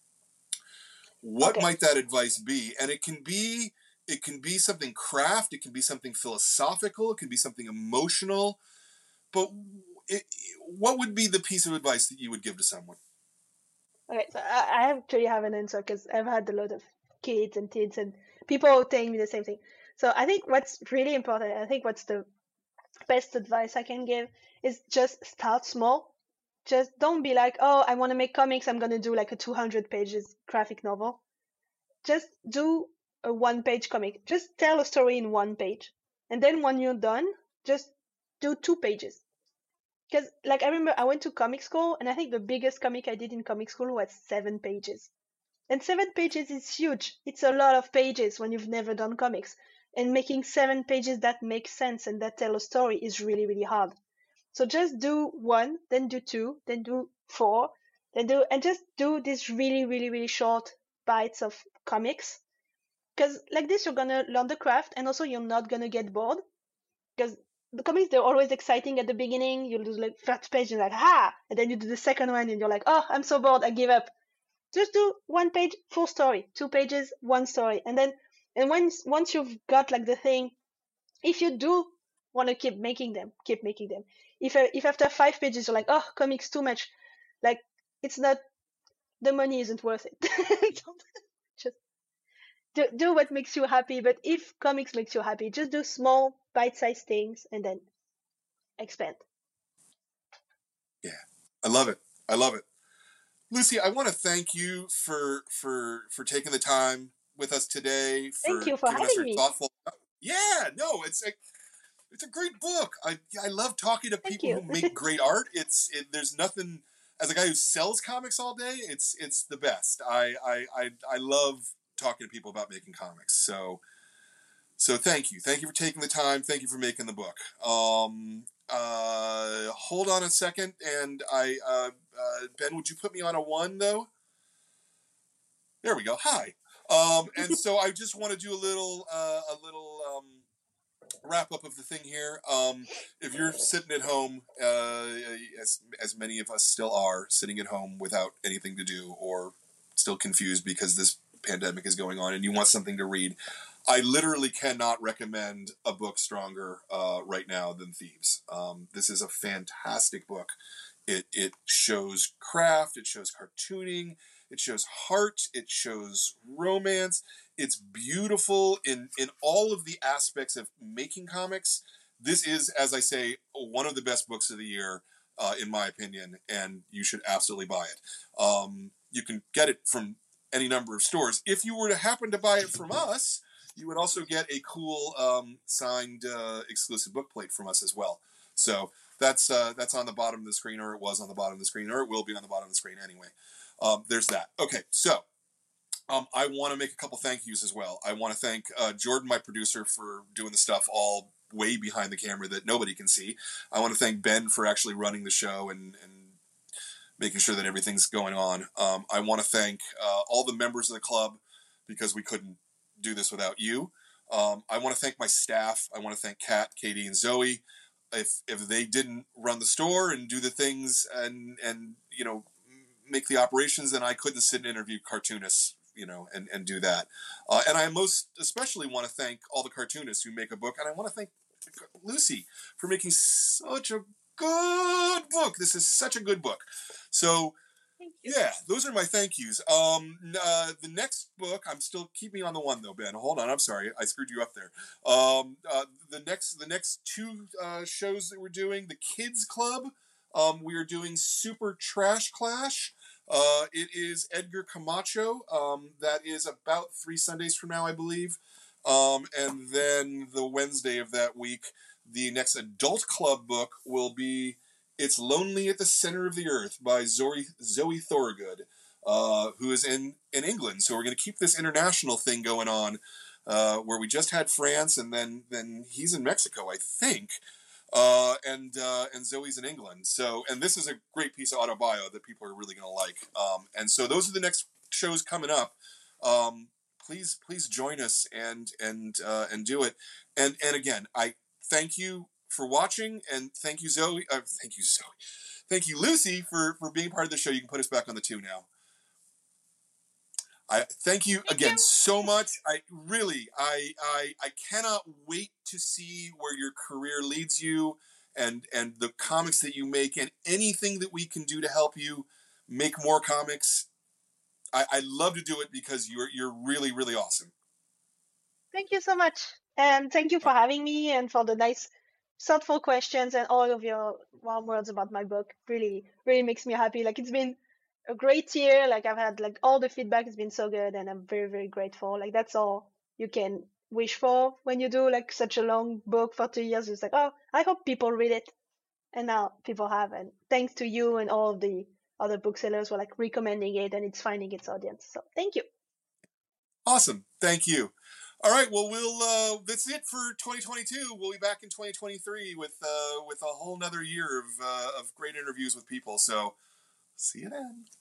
what Okay. might that advice be? And it can be it can be something craft, it can be something philosophical, it can be something emotional. But it, what would be the piece of advice that you would give to someone? Okay. So I, I actually have an answer because I've had a lot of kids and teens and people telling me the same thing. So I think what's really important, I think what's the best advice I can give is just start small. Just don't be like, oh, I want to make comics. I'm going to do like a two hundred pages graphic novel. Just do a one page comic. Just tell a story in one page. And then when you're done, just do two pages. Because, like, I remember I went to comic school, and I think the biggest comic I did in comic school was seven pages. And seven pages is huge. It's a lot of pages when you've never done comics. And making seven pages that make sense and that tell a story is really, really hard. So just do one, then do two, then do four, then do, and just do these really, really, really short bites of comics. Because like this, you're gonna learn the craft, and also you're not gonna get bored. Because the comics, they're always exciting at the beginning. You'll do like first page and like, ha! And then you do the second one and you're like, oh, I'm so bored, I give up. Just do one page, full story, two pages, one story. And then, and once, once you've got like the thing, if you do want to keep making them, keep making them. If uh, if after five pages you're like, oh, comics too much, like it's not, the money isn't worth it. Just do, do what makes you happy. But if comics makes you happy, just do small bite-sized things and then expand. Yeah, I love it. I love it. Lucy, I want to thank you for for for taking the time with us today, Thank for you for giving us having your me. thoughtful. Yeah, no, it's a it's a great book. I I love talking to Thank people you. who make great art. It's it, there's nothing as a guy who sells comics all day. It's it's the best. I I I, I love talking to people about making comics. So So thank you. Thank you for taking the time. Thank you for making the book. Um, uh, hold on a second. And I, uh, uh, Ben, would you put me on a one though? There we go. Hi. Um, and so I just want to do a little, uh, a little, um, wrap up of the thing here. Um, if you're sitting at home, uh, as, as many of us still are sitting at home without anything to do or still confused because this pandemic is going on and you want something to read, I literally cannot recommend a book stronger uh, right now than Thieves. Um, this is a fantastic book. It it shows craft, it shows cartooning, it shows heart, it shows romance. It's beautiful in, in all of the aspects of making comics. This is, as I say, one of the best books of the year, uh, in my opinion, and you should absolutely buy it. Um, you can get it from any number of stores. If you were to happen to buy it from us, you would also get a cool um, signed uh, exclusive book plate from us as well. So that's uh, that's on the bottom of the screen, or it was on the bottom of the screen, or it will be on the bottom of the screen anyway. Um, there's that. Okay, so um, I want to make a couple thank yous as well. I want to thank uh, Jordan, my producer, for doing the stuff all way behind the camera that nobody can see. I want to thank Ben for actually running the show and, and making sure that everything's going on. Um, I want to thank uh, all the members of the club because we couldn't do this without you. Um, I want to thank my staff. I want to thank Kat, Katie, and Zoe. If if they didn't run the store and do the things and and you know make the operations, then I couldn't sit and interview cartoonists, you know, and and do that. Uh, and I most especially want to thank all the cartoonists who make a book, and I want to thank Lucy for making such a good book. This is such a good book. So. Yeah, those are my thank yous. Um, uh, the next book, I'm still keeping on the one though, Ben. Hold on, I'm sorry, I screwed you up there. Um, uh, the next, the next two uh, shows that we're doing, the Kids Club. Um, we are doing Super Trash Clash. Uh, it is Edgar Camacho. Um, that is about three Sundays from now, I believe. Um, and then the Wednesday of that week, the next Adult Club book will be It's Lonely at the Center of the Earth by Zoe, Zoe Thorogood, uh, who is in, in England. So we're going to keep this international thing going on, uh, where we just had France, and then then he's in Mexico, I think, uh, and uh, and Zoe's in England. So, and this is a great piece of autobio that people are really going to like. Um, and so those are the next shows coming up. Um, please please join us and and uh, and do it. And and again, I thank you for watching, and thank you, Zoe. Uh, thank you, Zoe. Thank you, Lucy, for, for being part of the show. You can put us back on the two now. I thank you Thank again you. so much. I really, I, I, I cannot wait to see where your career leads you, and and the comics that you make, and anything that we can do to help you make more comics. I, I love to do it because you're you're really really awesome. Thank you so much. And thank you for having me and for the nice, thoughtful questions and all of your warm words about my book. Really, really makes me happy. Like, it's been a great year. Like, I've had like all the feedback has been so good, and I'm very, very grateful. Like, that's all you can wish for when you do like such a long book for two years. It's like, oh, I hope people read it. And now people have. And thanks to you and all of the other booksellers who are like recommending it, and it's finding its audience. So thank you. Awesome. Thank you. All right. Well, we'll uh, that's it for twenty twenty-two. We'll be back in twenty twenty-three with uh, with a whole nother year of uh, of great interviews with people. So see you then.